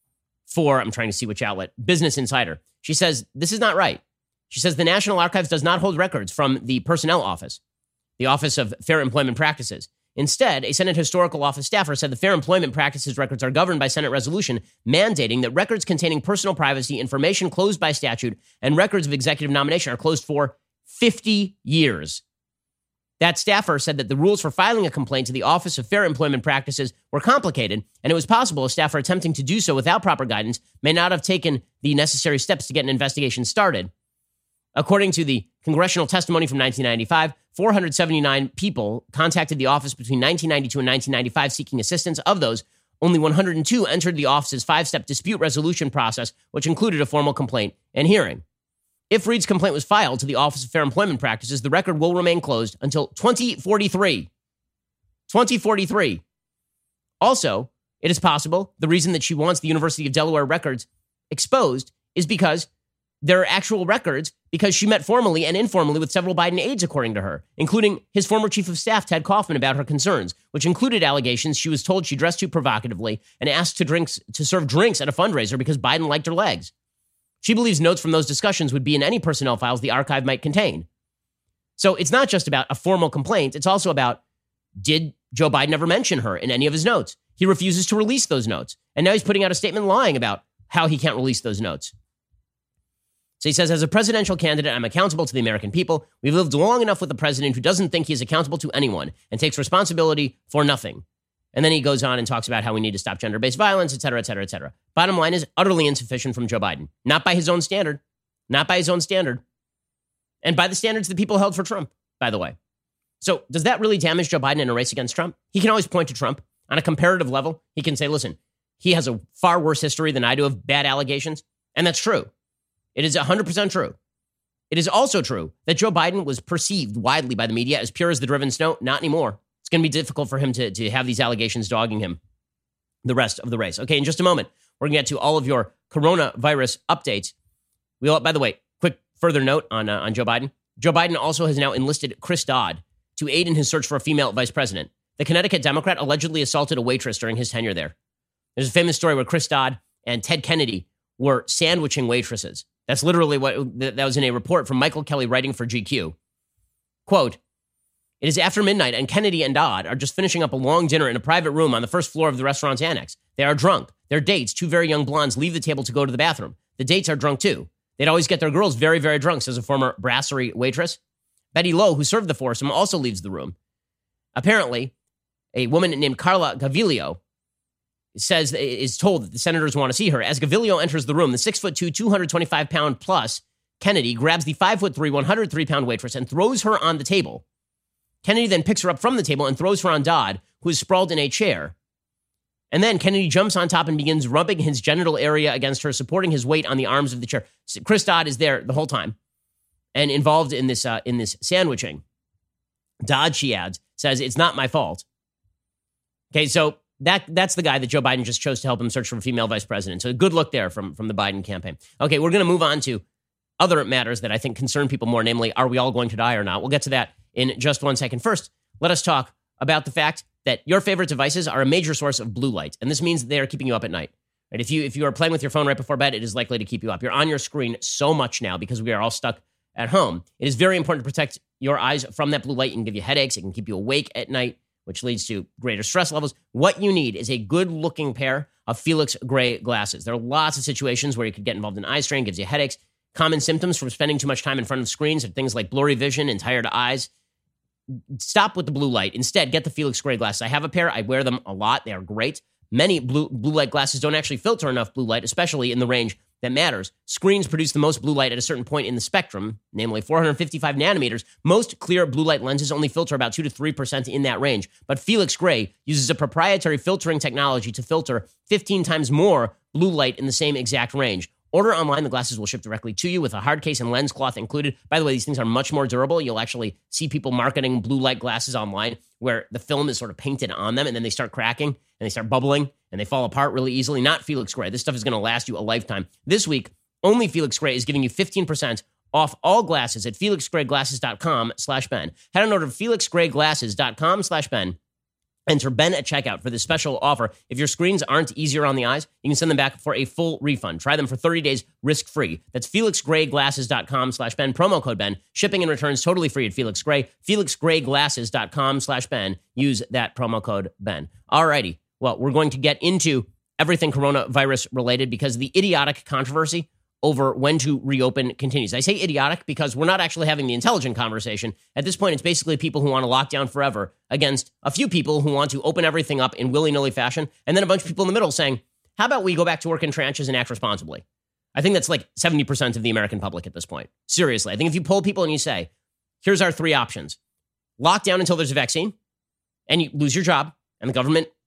for, I'm trying to see which outlet, Business Insider. She says, this is not right. She says the National Archives does not hold records from the Personnel Office, the Office of Fair Employment Practices. Instead, a Senate Historical Office staffer said the Fair Employment Practices records are governed by Senate resolution mandating that records containing personal privacy information closed by statute and records of executive nomination are closed for fifty years. That staffer said that the rules for filing a complaint to the Office of Fair Employment Practices were complicated, and it was possible a staffer attempting to do so without proper guidance may not have taken the necessary steps to get an investigation started. According to the congressional testimony from nineteen ninety-five, four hundred seventy-nine people contacted the office between nineteen ninety-two and nineteen ninety-five seeking assistance. Of those, only one hundred two entered the office's five-step dispute resolution process, which included a formal complaint and hearing. If Reed's complaint was filed to the Office of Fair Employment Practices, the record will remain closed until twenty forty-three. twenty forty-three. Also, it is possible the reason that she wants the University of Delaware records exposed is because there are actual records because she met formally and informally with several Biden aides, according to her, including his former chief of staff, Ted Kaufman, about her concerns, which included allegations she was told she dressed too provocatively and asked to drinks to serve drinks at a fundraiser because Biden liked her legs. She believes notes from those discussions would be in any personnel files the archive might contain. So it's not just about a formal complaint. It's also about, did Joe Biden ever mention her in any of his notes? He refuses to release those notes. And now he's putting out a statement lying about how he can't release those notes. So he says, as a presidential candidate, I'm accountable to the American people. We've lived long enough with a president who doesn't think he is accountable to anyone and takes responsibility for nothing. And then he goes on and talks about how we need to stop gender-based violence, et cetera, et cetera, et cetera. Bottom line is utterly insufficient from Joe Biden. Not by his own standard. Not by his own standard. And by the standards that people held for Trump, by the way. So does that really damage Joe Biden in a race against Trump? He can always point to Trump. On a comparative level, he can say, listen, he has a far worse history than I do of bad allegations. And that's true. It is one hundred percent true. It is also true that Joe Biden was perceived widely by the media as pure as the driven snow. Not anymore. It's going to be difficult for him to, to have these allegations dogging him the rest of the race. Okay, in just a moment, we're going to get to all of your coronavirus updates. We all, by the way, quick further note on, uh, on Joe Biden. Joe Biden also has now enlisted Chris Dodd to aid in his search for a female vice president. The Connecticut Democrat allegedly assaulted a waitress during his tenure there. There's a famous story where Chris Dodd and Ted Kennedy were sandwiching waitresses. That's literally what that was in a report from Michael Kelly writing for G Q. Quote, it is after midnight and Kennedy and Dodd are just finishing up a long dinner in a private room on the first floor of the restaurant's annex. They are drunk. Their dates, two very young blondes, leave the table to go to the bathroom. The dates are drunk too. They'd always get their girls very, very drunk, says a former brasserie waitress. Betty Lowe, who served the foursome, also leaves the room. Apparently, a woman named Carla Gaviglio says is told that the senators want to see her. As Gaviglio enters the room, the six foot two, two hundred twenty-five pound plus Kennedy grabs the five foot three, one hundred three pound waitress and throws her on the table. Kennedy then picks her up from the table and throws her on Dodd, who is sprawled in a chair. And then Kennedy jumps on top and begins rubbing his genital area against her, supporting his weight on the arms of the chair. Chris Dodd is there the whole time and involved in this uh, in this sandwiching. Dodd, she adds, says, it's not my fault. Okay, so that that's the guy that Joe Biden just chose to help him search for a female vice president. So good look there from, from the Biden campaign. Okay, we're going to move on to other matters that I think concern people more, namely, are we all going to die or not? We'll get to that in just one second. First, let us talk about the fact that your favorite devices are a major source of blue light, and this means they are keeping you up at night. Right? If you if you are playing with your phone right before bed, it is likely to keep you up. You're on your screen so much now because we are all stuck at home. It is very important to protect your eyes from that blue light. It can give you headaches. It can keep you awake at night, which leads to greater stress levels. What you need is a good-looking pair of Felix Gray glasses. There are lots of situations where you could get involved in eye strain, gives you headaches. Common symptoms from spending too much time in front of screens are things like blurry vision and tired eyes. Stop with the blue light. Instead, get the Felix Gray glasses. I have a pair. I wear them a lot. They are great. Many blue, blue light glasses don't actually filter enough blue light, especially in the range that matters. Screens produce the most blue light at a certain point in the spectrum, namely four hundred fifty-five nanometers. Most clear blue light lenses only filter about two to three percent in that range. But Felix Gray uses a proprietary filtering technology to filter fifteen times more blue light in the same exact range. Order online. The glasses will ship directly to you with a hard case and lens cloth included. By the way, these things are much more durable. You'll actually see people marketing blue light glasses online where the film is sort of painted on them and then they start cracking and they start bubbling and they fall apart really easily. Not Felix Gray. This stuff is going to last you a lifetime. This week, only Felix Gray is giving you fifteen percent off all glasses at felixgrayglasses.com slash Ben. Head on over to felixgrayglasses.com slash Ben. Enter Ben at checkout for this special offer. If your screens aren't easier on the eyes, you can send them back for a full refund. Try them for thirty days risk-free. That's felixgrayglasses.com slash Ben. Promo code Ben. Shipping and returns totally free at Felix Gray. felixgrayglasses.com slash Ben. Use that promo code Ben. All righty. Well, we're going to get into everything coronavirus related because the idiotic controversy over when to reopen continues. I say idiotic because we're not actually having the intelligent conversation. At this point, it's basically people who want to lock down forever against a few people who want to open everything up in willy-nilly fashion, and then a bunch of people in the middle saying, how about we go back to work in tranches and act responsibly? I think that's like seventy percent of the American public at this point. Seriously, I think if you poll people and you say, here's our three options. Lock down until there's a vaccine, and you lose your job, and the government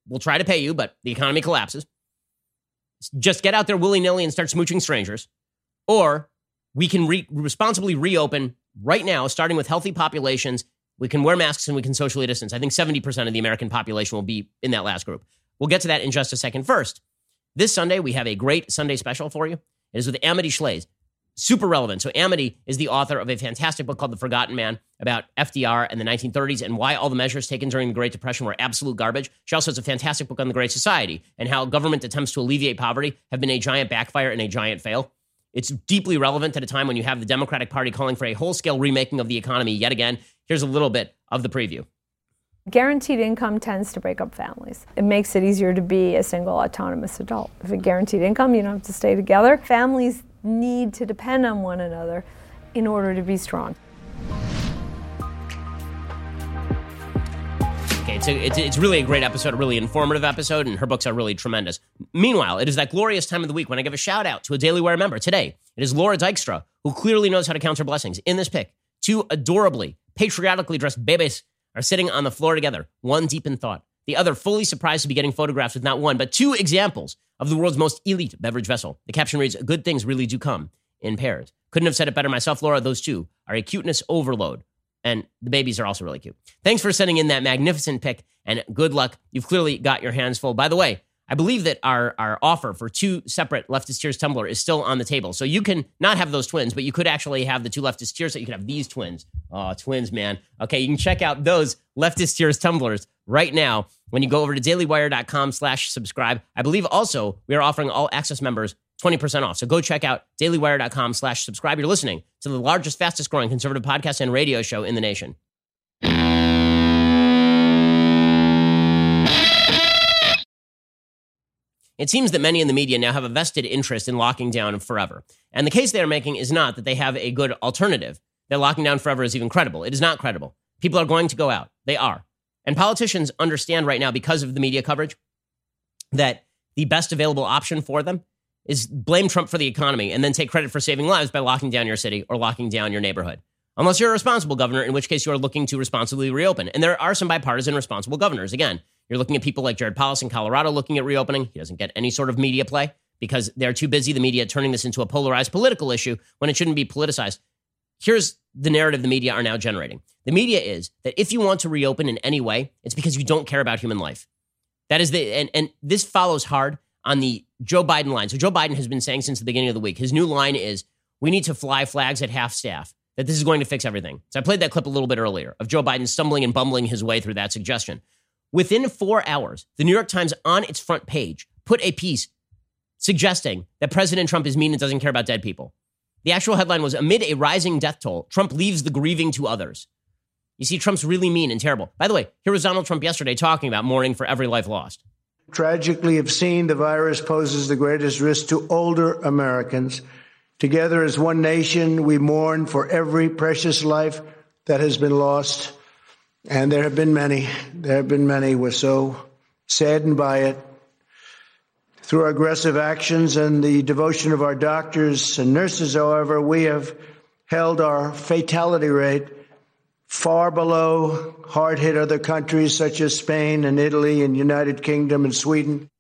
we'll try to pay you, but the economy collapses. Just get out there willy-nilly and start smooching strangers. Or we can re- responsibly reopen right now, starting with healthy populations. We can wear masks and we can socially distance. I think seventy percent of the American population will be in that last group. We'll get to that in just a second. First, this Sunday, we have a great Sunday special for you. It is with Amity Shlaes. Super relevant. So Amity is the author of a fantastic book called The Forgotten Man about F D R and the nineteen thirties and why all the measures taken during the Great Depression were absolute garbage. She also has a fantastic book on the Great Society and how government attempts to alleviate poverty have been a giant backfire and a giant fail. It's deeply relevant at a time when you have the Democratic Party calling for a whole-scale remaking of the economy yet again. Here's a little bit of the preview. Guaranteed income tends to break up families. It makes it easier to be a single autonomous adult. If a guaranteed income, you don't have to stay together. Families need to depend on one another in order to be strong. Okay, it's, a, it's, it's really a great episode, a really informative episode, and her books are really tremendous. Meanwhile, it is that glorious time of the week when I give a shout out to a Daily Wire member. Today, it is Laura Dykstra, who clearly knows how to count her blessings. In this pic, two adorably, patriotically dressed babies are sitting on the floor together, one deep in thought, the other fully surprised to be getting photographs with not one, but two examples of the world's most elite beverage vessel. The caption reads, "Good things really do come in pairs." Couldn't have said it better myself, Laura. Those two are a cuteness overload. And the babies are also really cute. Thanks for sending in that magnificent pic, and good luck. You've clearly got your hands full. By the way, I believe that our, our offer for two separate Leftist Tears Tumbler is still on the table. So you can not have those twins, but you could actually have the two Leftist Tears. So you could have these twins. Oh, twins, man. Okay, you can check out those Leftist Tears Tumblers right now when you go over to dailywire.com slash subscribe. I believe also we are offering all access members twenty percent off. So go check out dailywire.com slash subscribe. You're listening to the largest, fastest growing conservative podcast and radio show in the nation. It seems that many in the media now have a vested interest in locking down forever. And the case they are making is not that they have a good alternative, that locking down forever is even credible. It is not credible. People are going to go out. They are. And politicians understand right now, because of the media coverage, that the best available option for them is blame Trump for the economy and then take credit for saving lives by locking down your city or locking down your neighborhood. Unless you're a responsible governor, in which case you are looking to responsibly reopen. And there are some bipartisan responsible governors. Again, you're looking at people like Jared Polis in Colorado looking at reopening. He doesn't get any sort of media play because they're too busy, the media, turning this into a polarized political issue when it shouldn't be politicized. Here's the narrative the media are now generating. The media is that if you want to reopen in any way, it's because you don't care about human life. That is the, and, and this follows hard on the Joe Biden line. So Joe Biden has been saying since the beginning of the week, his new line is, we need to fly flags at half staff, that this is going to fix everything. So I played that clip a little bit earlier of Joe Biden stumbling and bumbling his way through that suggestion. Within four hours, the New York Times on its front page put a piece suggesting that President Trump is mean and doesn't care about dead people. The actual headline was, amid a rising death toll, Trump leaves the grieving to others. You see, Trump's really mean and terrible. By the way, here was Donald Trump yesterday talking about mourning for every life lost. Tragically have seen the virus poses the greatest risk to older Americans. Together as one nation, we mourn for every precious life that has been lost. And there have been many. There have been many. We're so saddened by it. Through our aggressive actions and the devotion of our doctors and nurses, however, we have held our fatality rate far below hard-hit other countries such as Spain and Italy and United Kingdom and Sweden.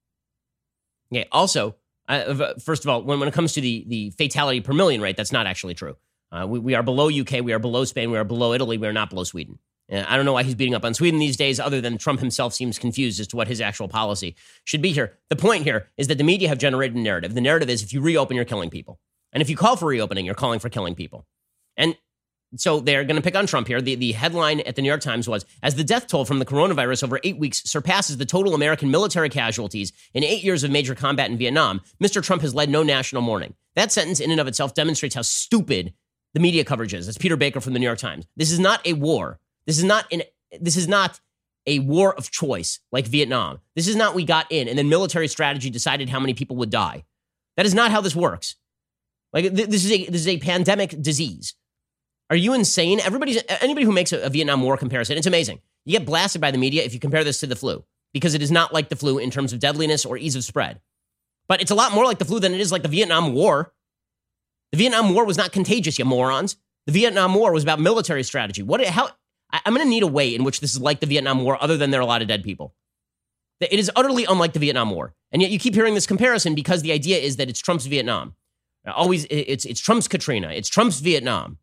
Okay, also, uh, first of all, when, when it comes to the, the fatality per million rate, that's not actually true. Uh, we, we are below U K, we are below Spain, we are below Italy, we are not below Sweden. Uh, I don't know why he's beating up on Sweden these days, other than Trump himself seems confused as to what his actual policy should be here. The point here is that the media have generated a narrative. The narrative is if you reopen, you're killing people. And if you call for reopening, you're calling for killing people. And so they're going to pick on Trump here. The, the headline at the New York Times was, as the death toll from the coronavirus over eight weeks surpasses the total American military casualties in eight years of major combat in Vietnam, Mister Trump has led no national mourning. That sentence in and of itself demonstrates how stupid the media coverage is. It's Peter Baker from the New York Times. This is not a war. This is not an, this is not a war of choice like Vietnam. This is not we got in and then military strategy decided how many people would die. That is not how this works. Like th- this is a this is a pandemic disease. Are you insane? Everybody's anybody who makes a, a Vietnam War comparison, it's amazing. You get blasted by the media if you compare this to the flu, because it is not like the flu in terms of deadliness or ease of spread. But it's a lot more like the flu than it is like the Vietnam War. The Vietnam War was not contagious, you morons. The Vietnam War was about military strategy. What? How? I, I'm going to need a way in which this is like the Vietnam War, other than there are a lot of dead people. It is utterly unlike the Vietnam War. And yet you keep hearing this comparison because the idea is that it's Trump's Vietnam. Always, it's it's Trump's Katrina. It's Trump's Vietnam.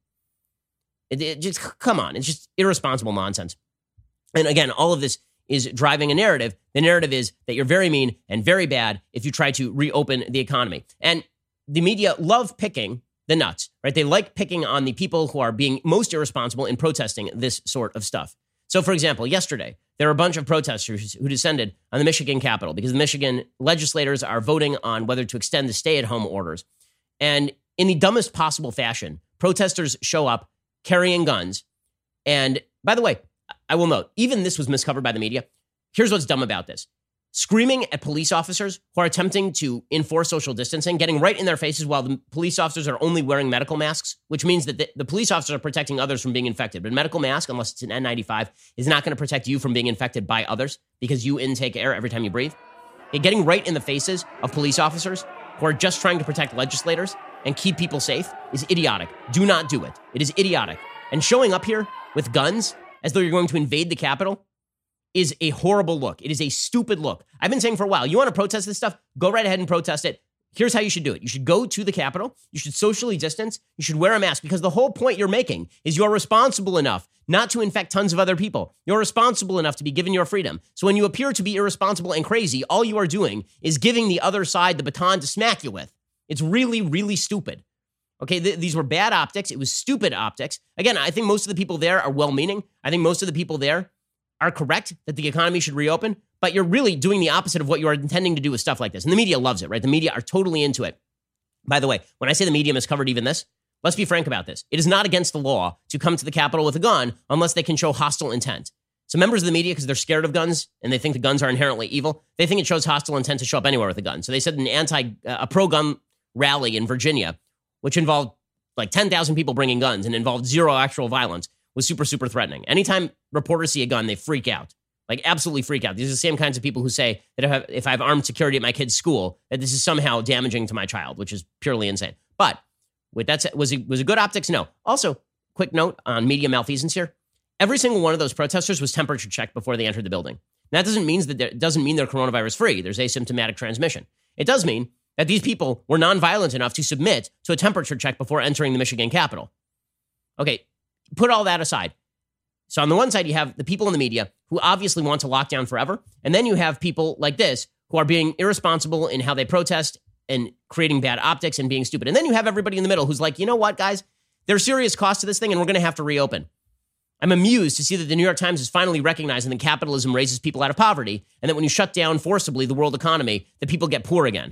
It, it just, come on. It's just irresponsible nonsense. And again, all of this is driving a narrative. The narrative is that you're very mean and very bad if you try to reopen the economy. And the media love picking the nuts, right? They like picking on the people who are being most irresponsible in protesting this sort of stuff. So, for example, yesterday, there were a bunch of protesters who descended on the Michigan Capitol because the Michigan legislators are voting on whether to extend the stay-at-home orders. And in the dumbest possible fashion, protesters show up carrying guns. And by the way, I will note, even this was miscovered by the media. Here's what's dumb about this. Screaming at police officers who are attempting to enforce social distancing, getting right in their faces while the police officers are only wearing medical masks, which means that the, the police officers are protecting others from being infected. But a medical mask, unless it's an N ninety-five, is not going to protect you from being infected by others because you intake air every time you breathe. Okay, getting right in the faces of police officers who are just trying to protect legislators and keep people safe is idiotic. Do not do it. It is idiotic. And showing up here with guns as though you're going to invade the Capitol is a horrible look. It is a stupid look. I've been saying for a while, you want to protest this stuff? Go right ahead and protest it. Here's how you should do it. You should go to the Capitol. You should socially distance. You should wear a mask because the whole point you're making is you're responsible enough not to infect tons of other people. You're responsible enough to be given your freedom. So when you appear to be irresponsible and crazy, all you are doing is giving the other side the baton to smack you with. It's really, really stupid. Okay, th- these were bad optics. It was stupid optics. Again, I think most of the people there are well-meaning. I think most of the people there are correct that the economy should reopen, but you're really doing the opposite of what you are intending to do with stuff like this. And the media loves it, right? The media are totally into it. By the way, when I say the media miscovered even this, let's be frank about this. It is not against the law to come to the Capitol with a gun unless they can show hostile intent. So members of the media, because they're scared of guns and they think the guns are inherently evil, they think it shows hostile intent to show up anywhere with a gun. So they said an anti, uh, a pro-gun rally in Virginia, which involved like ten thousand people bringing guns and involved zero actual violence, was super, super threatening. Anytime reporters see a gun, they freak out, like absolutely freak out. These are the same kinds of people who say that if I have, if I have armed security at my kid's school, that this is somehow damaging to my child, which is purely insane. But with that said, was it, was it good optics? No. Also, quick note on media malfeasance here. Every single one of those protesters was temperature checked before they entered the building. That doesn't mean that there, doesn't mean they're coronavirus free. There's asymptomatic transmission. It does mean that these people were nonviolent enough to submit to a temperature check before entering the Michigan Capitol. Okay, put all that aside. So on the one side, you have the people in the media who obviously want to lock down forever. And then you have people like this who are being irresponsible in how they protest and creating bad optics and being stupid. And then you have everybody in the middle who's like, you know what, guys? There's serious cost to this thing and we're going to have to reopen. I'm amused to see that the New York Times is finally recognizing that capitalism raises people out of poverty and that when you shut down forcibly the world economy, that people get poor again.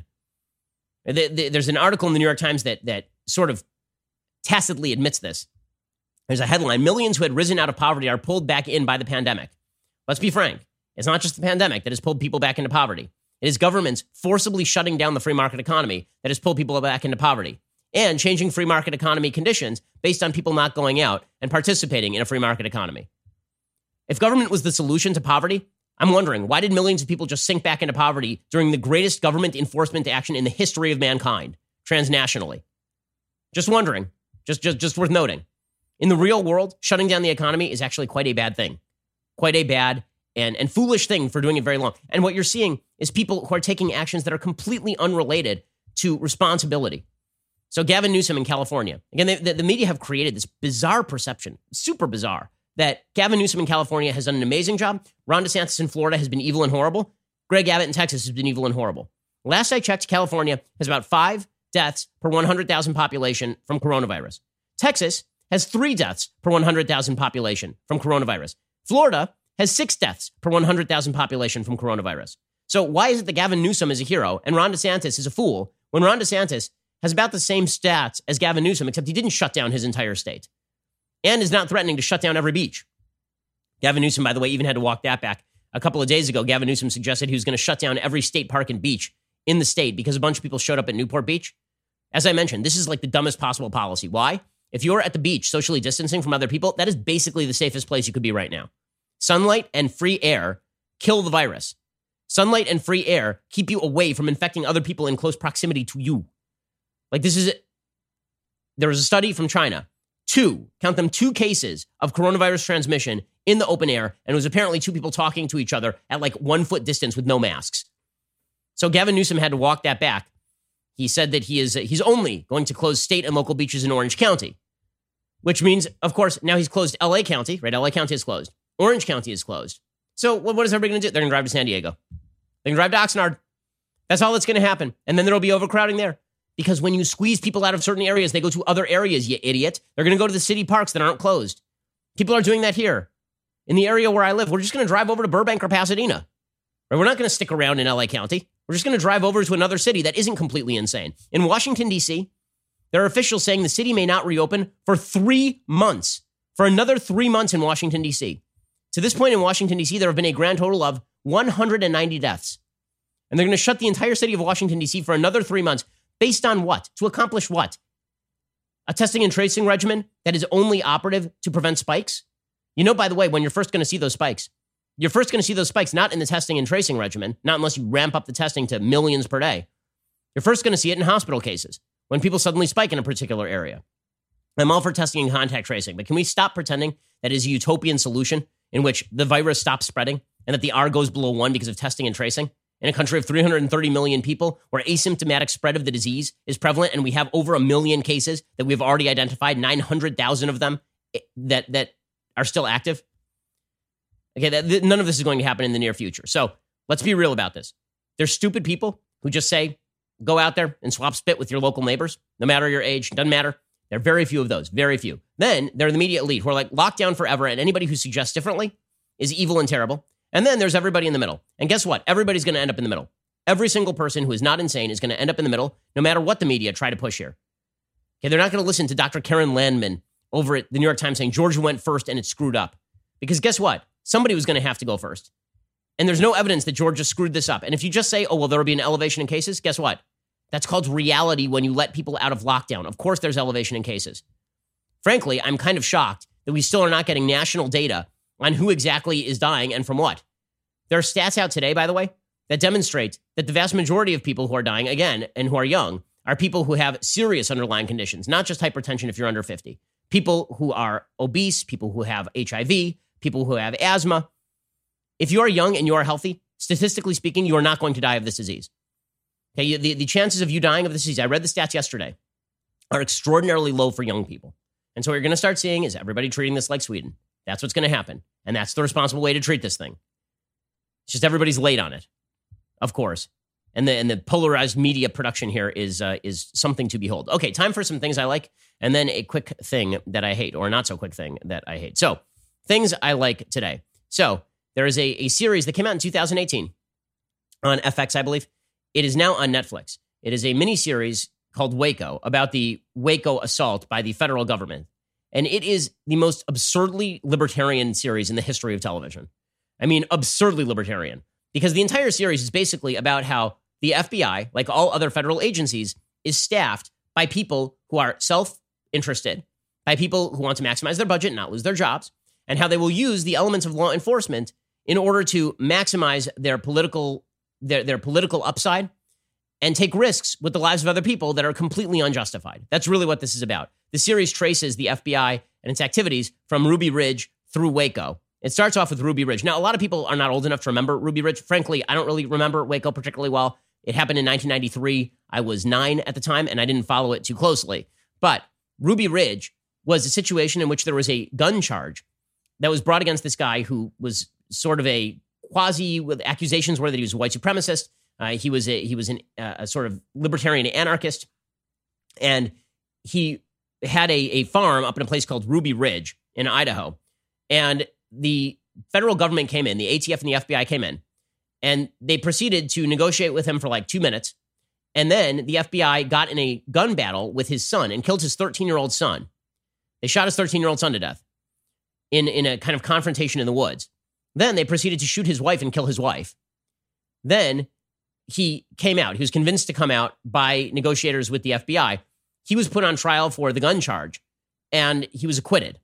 There's an article in the New York Times that that sort of tacitly admits this. There's a headline: millions who had risen out of poverty are pulled back in by the pandemic. Let's be frank. It's not just the pandemic that has pulled people back into poverty. It is governments forcibly shutting down the free market economy that has pulled people back into poverty and changing free market economy conditions based on people not going out and participating in a free market economy. If government was the solution to poverty, I'm wondering, why did millions of people just sink back into poverty during the greatest government enforcement action in the history of mankind, transnationally? Just wondering. Just, just, just worth noting. In the real world, shutting down the economy is actually quite a bad thing. Quite a bad and, and foolish thing for doing it very long. And what you're seeing is people who are taking actions that are completely unrelated to responsibility. So Gavin Newsom in California. Again, they, the, the media have created this bizarre perception, super bizarre, that Gavin Newsom in California has done an amazing job. Ron DeSantis in Florida has been evil and horrible. Greg Abbott in Texas has been evil and horrible. Last I checked, California has about five deaths per one hundred thousand population from coronavirus. Texas has three deaths per one hundred thousand population from coronavirus. Florida has six deaths per one hundred thousand population from coronavirus. So why is it that Gavin Newsom is a hero and Ron DeSantis is a fool when Ron DeSantis has about the same stats as Gavin Newsom, except he didn't shut down his entire state and is not threatening to shut down every beach? Gavin Newsom, by the way, even had to walk that back. A couple of days ago, Gavin Newsom suggested he was going to shut down every state park and beach in the state because a bunch of people showed up at Newport Beach. As I mentioned, this is like the dumbest possible policy. Why? If you're at the beach socially distancing from other people, that is basically the safest place you could be right now. Sunlight and free air kill the virus. Sunlight and free air keep you away from infecting other people in close proximity to you. Like this is, there was a study from China two, count them, two cases of coronavirus transmission in the open air, and it was apparently two people talking to each other at like one foot distance with no masks. So Gavin Newsom had to walk that back. He said that he is he's only going to close state and local beaches in Orange County, which means, of course, now he's closed L A County, right? L A County is closed. Orange County is closed. So what is everybody going to do? They're going to drive to San Diego. They're going to drive to Oxnard. That's all that's going to happen. And then there'll be overcrowding there. Because when you squeeze people out of certain areas, they go to other areas, you idiot. They're going to go to the city parks that aren't closed. People are doing that here. In the area where I live, we're just going to drive over to Burbank or Pasadena. Right? We're not going to stick around in L A County. We're just going to drive over to another city that isn't completely insane. In Washington, D C, there are officials saying the city may not reopen for three months. For another three months in Washington, D C. To this point in Washington, D C, there have been a grand total of one hundred ninety deaths. And they're going to shut the entire city of Washington, D C for another three months. Based on what? To accomplish what? A testing and tracing regimen that is only operative to prevent spikes? You know, by the way, when you're first going to see those spikes, you're first going to see those spikes not in the testing and tracing regimen, not unless you ramp up the testing to millions per day. You're first going to see it in hospital cases, when people suddenly spike in a particular area. I'm all for testing and contact tracing, but can we stop pretending that is a utopian solution in which the virus stops spreading and that the R goes below one because of testing and tracing? In a country of three hundred thirty million people, where asymptomatic spread of the disease is prevalent, and we have over a million cases that we've already identified, nine hundred thousand of them that, that are still active. Okay, that, none of this is going to happen in the near future. So let's be real about this. There's stupid people who just say, go out there and swap spit with your local neighbors, no matter your age, doesn't matter. There are very few of those, very few. Then there are the media elite who are like, locked down forever, and anybody who suggests differently is evil and terrible. And then there's everybody in the middle. And guess what? Everybody's going to end up in the middle. Every single person who is not insane is going to end up in the middle, no matter what the media try to push here. Okay, they're not going to listen to Doctor Karen Landman over at the New York Times saying Georgia went first and it screwed up. Because guess what? Somebody was going to have to go first. And there's no evidence that Georgia screwed this up. And if you just say, oh, well, there will be an elevation in cases, guess what? That's called reality when you let people out of lockdown. Of course, there's elevation in cases. Frankly, I'm kind of shocked that we still are not getting national data on who exactly is dying and from what. There are stats out today, by the way, that demonstrate that the vast majority of people who are dying, again, and who are young, are people who have serious underlying conditions, not just hypertension if you're under fifty. People who are obese, people who have H I V, people who have asthma. If you are young and you are healthy, statistically speaking, you are not going to die of this disease. Okay, the, the chances of you dying of this disease, I read the stats yesterday, are extraordinarily low for young people. And so what you're going to start seeing is everybody treating this like Sweden. That's what's going to happen. And that's the responsible way to treat this thing. It's just everybody's late on it, of course. And the and the polarized media production here is uh, is something to behold. Okay, time for some things I like, and then a quick thing that I hate, or not so quick thing that I hate. So, things I like today. So, there is a, a series that came out in two thousand eighteen on F X, I believe. It is now on Netflix. It is a miniseries called Waco, about the Waco assault by the federal government. And it is the most absurdly libertarian series in the history of television. I mean, absurdly libertarian, because the entire series is basically about how the F B I, like all other federal agencies, is staffed by people who are self-interested, by people who want to maximize their budget and not lose their jobs, and how they will use the elements of law enforcement in order to maximize their political their, their political upside and take risks with the lives of other people that are completely unjustified. That's really what this is about. The series traces the F B I and its activities from Ruby Ridge through Waco. It starts off with Ruby Ridge. Now, a lot of people are not old enough to remember Ruby Ridge. Frankly, I don't really remember Waco particularly well. It happened in nineteen ninety-three. I was nine at the time, and I didn't follow it too closely. But Ruby Ridge was a situation in which there was a gun charge that was brought against this guy who was sort of a quasi, with accusations were that he was a white supremacist. Uh, he was a he was an, uh, a sort of libertarian anarchist, and he had a, a farm up in a place called Ruby Ridge in Idaho. And the federal government came in, the A T F and the F B I came in, and they proceeded to negotiate with him for like two minutes. And then the F B I got in a gun battle with his son and killed his thirteen-year-old son. They shot his thirteen-year-old son to death in, in a kind of confrontation in the woods. Then they proceeded to shoot his wife and kill his wife. Then he came out. He was convinced to come out by negotiators with the F B I. He was put on trial for the gun charge, and he was acquitted.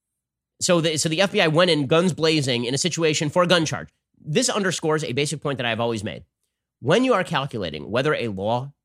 So the, so the F B I went in guns blazing in a situation for a gun charge. This underscores a basic point that I've always made. When you are calculating whether a law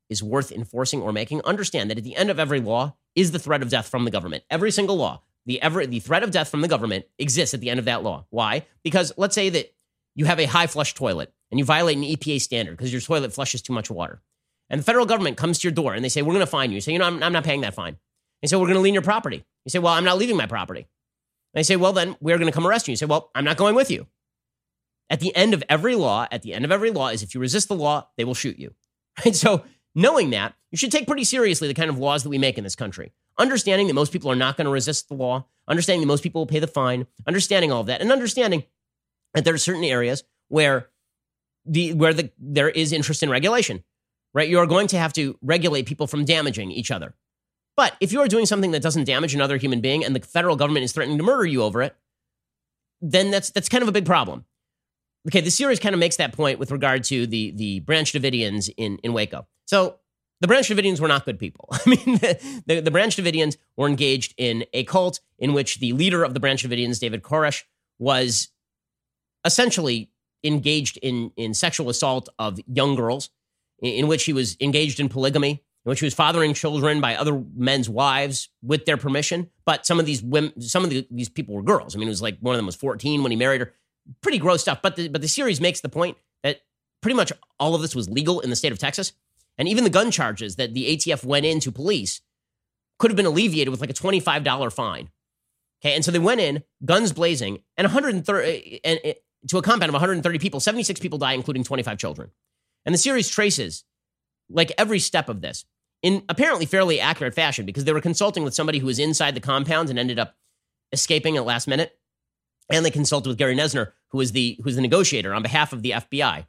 is worth enforcing or making, understand that at the end of every law is the threat of death from the government. Every single law, the ever the threat of death from the government exists at the end of that law. Why? Because let's say that you have a high flush toilet and you violate an E P A standard because your toilet flushes too much water. And the federal government comes to your door and they say, we're going to fine you. You say, you know, I'm, I'm not paying that fine. They say, we're going to lien your property. You say, well, I'm not leaving my property. And they say, well, then we're going to come arrest you. You say, well, I'm not going with you. At the end of every law, at the end of every law is if you resist the law, they will shoot you. Right? So knowing that, you should take pretty seriously the kind of laws that we make in this country. Understanding that most people are not going to resist the law, understanding that most people will pay the fine, understanding all of that, and understanding that there are certain areas where the where the there is interest in regulation. Right? You are going to have to regulate people from damaging each other. But if you are doing something that doesn't damage another human being and the federal government is threatening to murder you over it, then that's that's kind of a big problem. Okay, the series kind of makes that point with regard to the, the Branch Davidians in, in Waco. So the Branch Davidians were not good people. I mean, the, the, the Branch Davidians were engaged in a cult in which the leader of the Branch Davidians, David Koresh, was essentially engaged in, in sexual assault of young girls, in which he was engaged in polygamy, in which he was fathering children by other men's wives with their permission. But some of these women, some of the, these people were girls. I mean, it was like one of them was fourteen when he married her. Pretty gross stuff. But the, but the series makes the point that pretty much all of this was legal in the state of Texas. And even the gun charges that the A T F went into police could have been alleviated with like a twenty-five dollars fine. Okay, and so they went in, guns blazing, and one hundred thirty and, and to a compound of one hundred thirty people, seventy-six people die, including twenty-five children. And the series traces like every step of this in apparently fairly accurate fashion because they were consulting with somebody who was inside the compound and ended up escaping at last minute. And they consulted with Gary Nesner, who was the who's the negotiator on behalf of the F B I.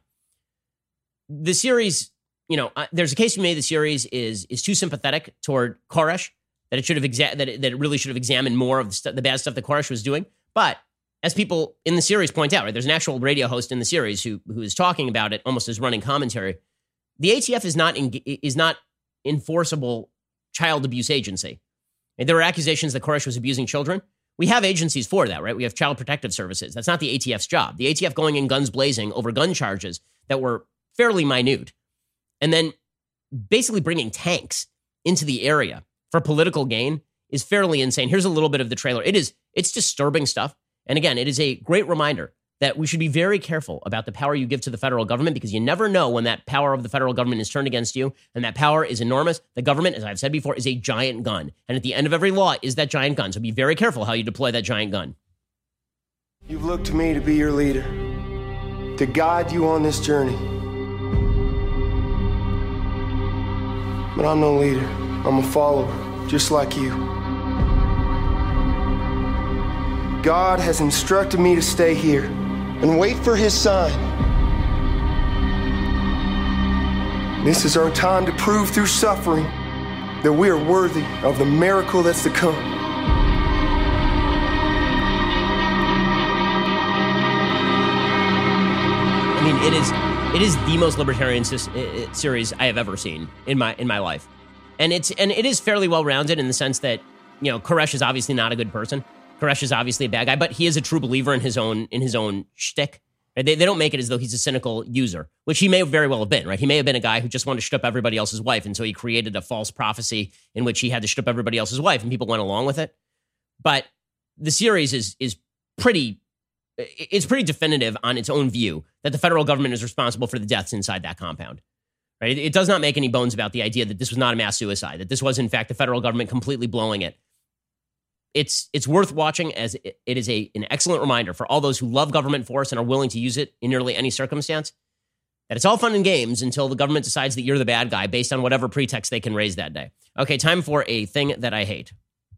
The series, you know, uh, there's a case to be made the series is is too sympathetic toward Koresh, that it should have exa- that it, that it really should have examined more of the, st- the bad stuff that Koresh was doing. But as people in the series point out, right, there's an actual radio host in the series who who is talking about it almost as running commentary. The A T F is not in, is not enforceable child abuse agency. And there were accusations that Koresh was abusing children. We have agencies for that, right? We have Child Protective Services. That's not the A T F's job. The A T F going in guns blazing over gun charges that were fairly minute, and then basically bringing tanks into the area for political gain is fairly insane. Here's a little bit of the trailer. It is, it's disturbing stuff. And again, it is a great reminder that we should be very careful about the power you give to the federal government because you never know when that power of the federal government is turned against you, and that power is enormous. The government, as I've said before, is a giant gun. And at the end of every law is that giant gun. So be very careful how you deploy that giant gun. You've looked to me to be your leader, to guide you on this journey. But I'm no leader. I'm a follower, just like you. God has instructed me to stay here and wait for his sign. This is our time to prove through suffering that we are worthy of the miracle that's to come. I mean, it is it is the most libertarian series I have ever seen in my in my life, and it's and it is fairly well rounded in the sense that, you know, Koresh is obviously not a good person. Koresh is obviously a bad guy, but he is a true believer in his own in his own shtick. Right? They, they don't make it as though he's a cynical user, which he may very well have been. Right? He may have been a guy who just wanted to shut up everybody else's wife, and so he created a false prophecy in which he had to shut up everybody else's wife, and people went along with it. But the series is is pretty it's pretty definitive on its own view that the federal government is responsible for the deaths inside that compound. Right? It, it does not make any bones about the idea that this was not a mass suicide, that this was in fact the federal government completely blowing it. It's it's worth watching, as it, it is a an excellent reminder for all those who love government force and are willing to use it in nearly any circumstance, that it's all fun and games until the government decides that you're the bad guy based on whatever pretext they can raise that day. Okay, time for a thing that I hate.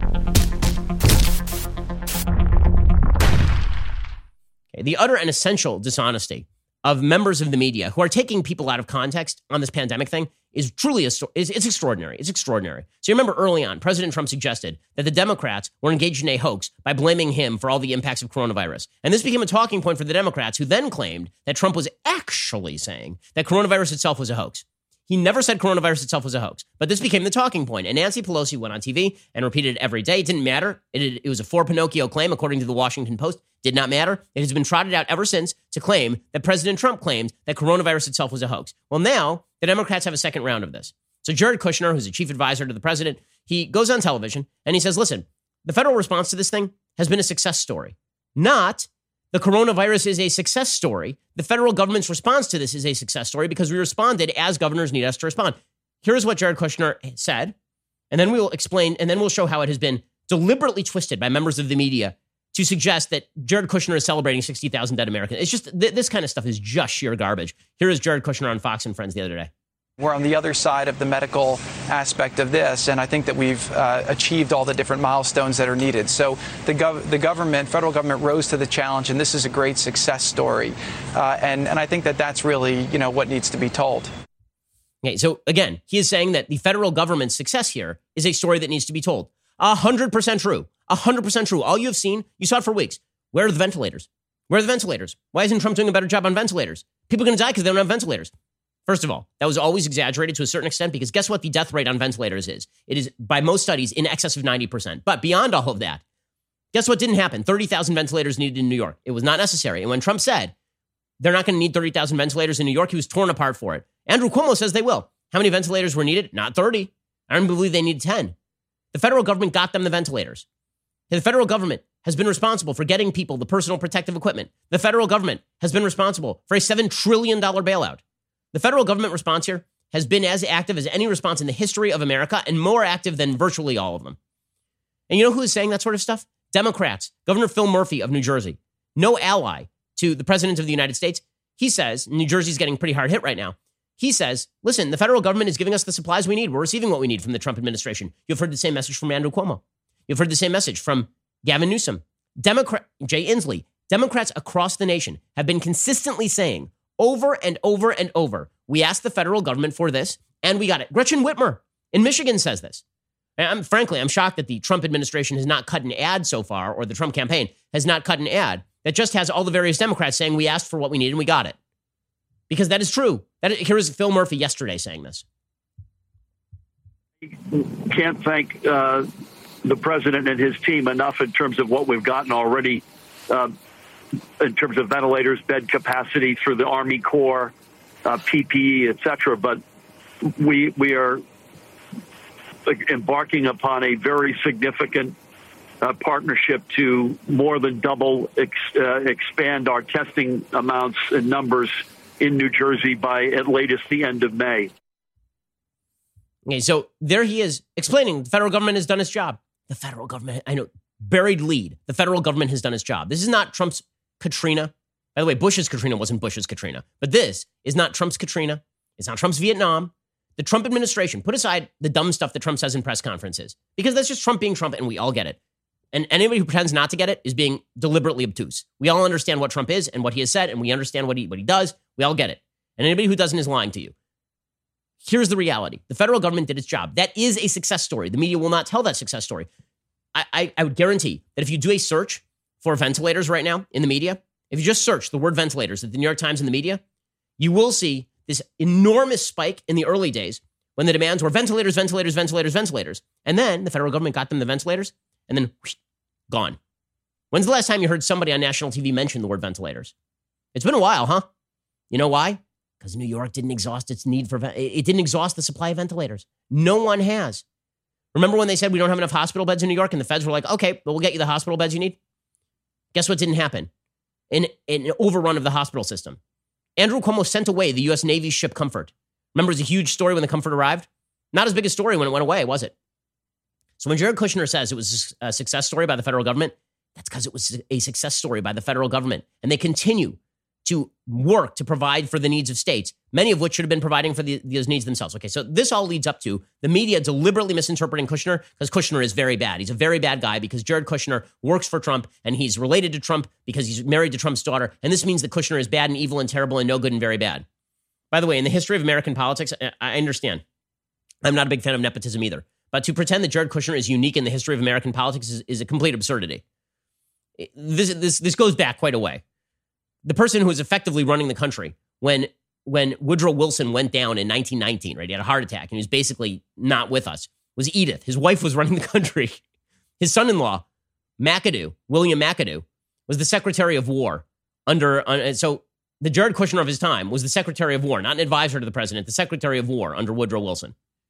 Okay, the utter and essential dishonesty of members of the media who are taking people out of context on this pandemic thing is truly, a, is, it's extraordinary. It's extraordinary. So you remember early on, President Trump suggested that the Democrats were engaged in a hoax by blaming him for all the impacts of coronavirus. And this became a talking point for the Democrats, who then claimed that Trump was actually saying that coronavirus itself was a hoax. He never said coronavirus itself was a hoax, but this became the talking point. And Nancy Pelosi went on T V and repeated it every day. It didn't matter. It, it was a for Pinocchio claim, according to the Washington Post. Did not matter. It has been trotted out ever since to claim that President Trump claimed that coronavirus itself was a hoax. Well, now the Democrats have a second round of this. So Jared Kushner, who's a chief advisor to the president, he goes on television and he says, listen, the federal response to this thing has been a success story. Not the coronavirus is a success story. The federal government's response to this is a success story because we responded as governors need us to respond. Here's what Jared Kushner said, and then we will explain, and then we'll show how it has been deliberately twisted by members of the media to suggest that Jared Kushner is celebrating sixty thousand dead Americans. It's just, th- this kind of stuff is just sheer garbage. Here is Jared Kushner on Fox and Friends the other day. We're on the other side of the medical aspect of this, and I think that we've uh, achieved all the different milestones that are needed. So the, gov- the government, federal government, rose to the challenge, and this is a great success story. Uh, and, and I think that that's really, you know, what needs to be told. Okay, so again, he is saying that the federal government's success here is a story that needs to be told. A hundred percent true. A hundred percent true. All you have seen, you saw it for weeks. Where are the ventilators? Where are the ventilators? Why isn't Trump doing a better job on ventilators? People are going to die because they don't have ventilators. First of all, that was always exaggerated to a certain extent because guess what the death rate on ventilators is? It is, by most studies, in excess of ninety percent. But beyond all of that, guess what didn't happen? thirty thousand ventilators needed in New York. It was not necessary. And when Trump said they're not going to need thirty thousand ventilators in New York, he was torn apart for it. Andrew Cuomo says they will. How many ventilators were needed? Not thirty. I don't believe they needed ten. The federal government got them the ventilators. The federal government has been responsible for getting people the personal protective equipment. The federal government has been responsible for a seven trillion dollars bailout. The federal government response here has been as active as any response in the history of America and more active than virtually all of them. And you know who is saying that sort of stuff? Democrats. Governor Phil Murphy of New Jersey, no ally to the president of the United States. He says, New Jersey's getting pretty hard hit right now. He says, listen, the federal government is giving us the supplies we need. We're receiving what we need from the Trump administration. You've heard the same message from Andrew Cuomo. You've heard the same message from Gavin Newsom, Democrat, Jay Inslee. Democrats across the nation have been consistently saying over and over and over, we asked the federal government for this, and we got it. Gretchen Whitmer in Michigan says this. And I'm, frankly, I'm shocked that the Trump administration has not cut an ad so far, or the Trump campaign has not cut an ad that just has all the various Democrats saying we asked for what we need and we got it. Because that is true. That is, here is Phil Murphy yesterday saying this. Can't thank uh, the president and his team enough in terms of what we've gotten already uh, in terms of ventilators, bed capacity through the Army Corps, uh, P P E, et cetera. But we we are embarking upon a very significant uh, partnership to more than double ex, uh, expand our testing amounts and numbers in New Jersey by at latest the end of May. Okay, so there he is explaining the federal government has done its job. The federal government, I know, buried lead. The federal government has done its job. This is not Trump's Katrina. By the way, Bush's Katrina wasn't Bush's Katrina. But this is not Trump's Katrina. It's not Trump's Vietnam. The Trump administration, put aside the dumb stuff that Trump says in press conferences, because that's just Trump being Trump and we all get it. And anybody who pretends not to get it is being deliberately obtuse. We all understand what Trump is and what he has said, and we understand what he what he does. We all get it. And anybody who doesn't is lying to you. Here's the reality. The federal government did its job. That is a success story. The media will not tell that success story. I, I, I would guarantee that if you do a search for ventilators right now in the media, if you just search the word ventilators at the New York Times in the media, you will see this enormous spike in the early days when the demands were ventilators, ventilators, ventilators, ventilators. And then the federal government got them the ventilators and then whoosh, gone. When's the last time you heard somebody on national T V mention the word ventilators? It's been a while, huh? You know why? Because New York didn't exhaust its need for, it didn't exhaust the supply of ventilators. No one has. Remember when they said we don't have enough hospital beds in New York and the feds were like, okay, well, we'll get you the hospital beds you need? Guess what didn't happen? An, an overrun of the hospital system. Andrew Cuomo sent away the U S Navy's ship Comfort. Remember, it was a huge story when the Comfort arrived? Not as big a story when it went away, was it? So when Jared Kushner says it was a success story by the federal government, that's because it was a success story by the federal government. And they continue to work to provide for the needs of states, many of which should have been providing for the, those needs themselves. Okay, so this all leads up to the media deliberately misinterpreting Kushner because Kushner is very bad. He's a very bad guy because Jared Kushner works for Trump and he's related to Trump because he's married to Trump's daughter. And this means that Kushner is bad and evil and terrible and no good and very bad. By the way, in the history of American politics, I understand. I'm not a big fan of nepotism either. But to pretend that Jared Kushner is unique in the history of American politics is, is a complete absurdity. This, this, this goes back quite a way. The person who was effectively running the country when when Woodrow Wilson went down in nineteen nineteen, right? He had a heart attack and he was basically not with us, was Edith. His wife was running the country. His son-in-law, McAdoo, William McAdoo, was the Secretary of War under, uh, so the Jared Kushner of his time was the Secretary of War, not an advisor to the president, the Secretary of War under Woodrow Wilson.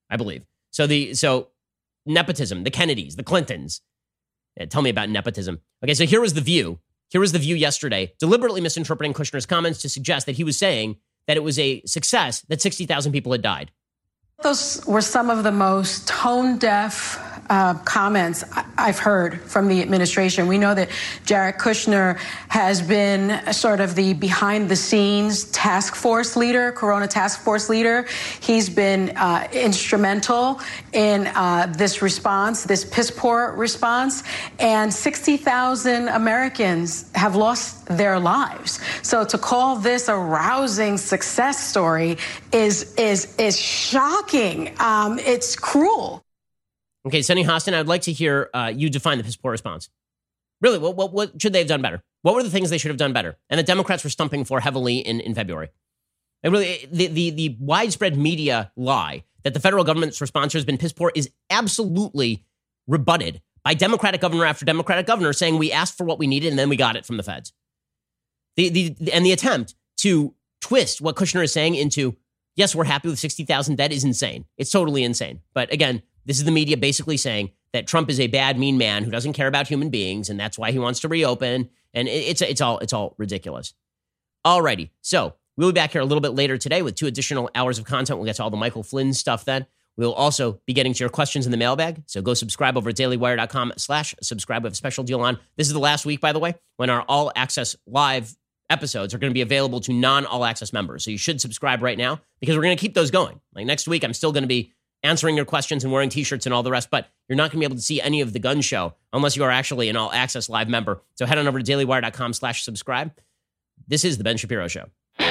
I believe. So the so nepotism, the Kennedys, the Clintons. Yeah, tell me about nepotism. Okay, so here was The View. Here was The View yesterday, deliberately misinterpreting Kushner's comments to suggest that he was saying that it was a success that sixty thousand people had died. Those were some of the most tone-deaf uh, comments I've heard from the administration. We know that Jared Kushner has been sort of the behind-the-scenes task force leader, Corona task force leader. He's been uh, instrumental in uh, this response, this piss-poor response, and sixty thousand Americans have lost their lives. So to call this a rousing success story is is is shocking. Um, it's cruel. Okay, Sunny Hostin, I'd like to hear uh, you define the piss poor response. Really, what, what what should they have done better? What were the things they should have done better? And the Democrats were stumping for heavily in, in February. And really, the, the the widespread media lie that the federal government's response has been piss poor is absolutely rebutted by Democratic governor after Democratic governor saying we asked for what we needed and then we got it from the feds. The, the, and the attempt to twist what Kushner is saying into, yes, we're happy with sixty thousand dead is insane. It's totally insane. But again, this is the media basically saying that Trump is a bad, mean man who doesn't care about human beings, and that's why he wants to reopen. And it's it's all it's all ridiculous. Alrighty, so we'll be back here a little bit later today with two additional hours of content. We'll get to all the Michael Flynn stuff then. We'll also be getting to your questions in the mailbag. So go subscribe over at dailywire.com slash subscribe. We have a special deal on. This is the last week, by the way, when our All Access Live episodes are going to be available to non-All Access members. So you should subscribe right now because we're going to keep those going. Like next week, I'm still going to be answering your questions and wearing t-shirts and all the rest, but you're not going to be able to see any of the gun show unless you are actually an All Access Live member. So head on over to dailywire.com slash subscribe. This is The Ben Shapiro Show.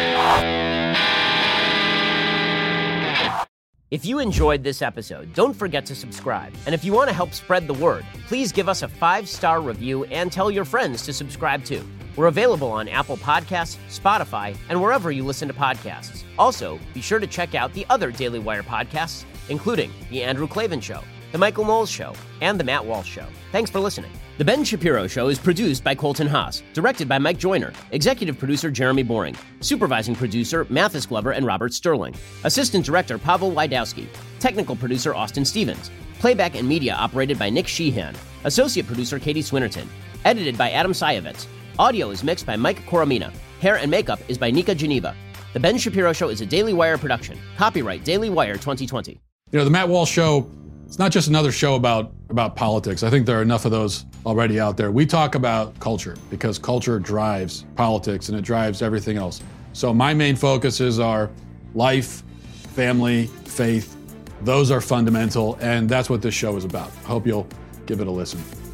If you enjoyed this episode, don't forget to subscribe. And if you want to help spread the word, please give us a five-star review and tell your friends to subscribe too. We're available on Apple Podcasts, Spotify, and wherever you listen to podcasts. Also, be sure to check out the other Daily Wire podcasts, including The Andrew Klavan Show, The Michael Knowles Show, and The Matt Walsh Show. Thanks for listening. The Ben Shapiro Show is produced by Colton Haas, directed by Mike Joyner, executive producer Jeremy Boring, supervising producer Mathis Glover and Robert Sterling, assistant director Pavel Wydowski, technical producer Austin Stevens, playback and media operated by Nick Sheehan, associate producer Katie Swinnerton, edited by Adam Sayevitz. Audio is mixed by Mike Coromina. Hair and makeup is by Nika Geneva. The Ben Shapiro Show is a Daily Wire production. Copyright Daily Wire twenty twenty. You know, the Matt Walsh Show, it's not just another show about, about politics. I think there are enough of those already out there. We talk about culture because culture drives politics and it drives everything else. So my main focuses are life, family, faith. Those are fundamental, and that's what this show is about. I hope you'll give it a listen.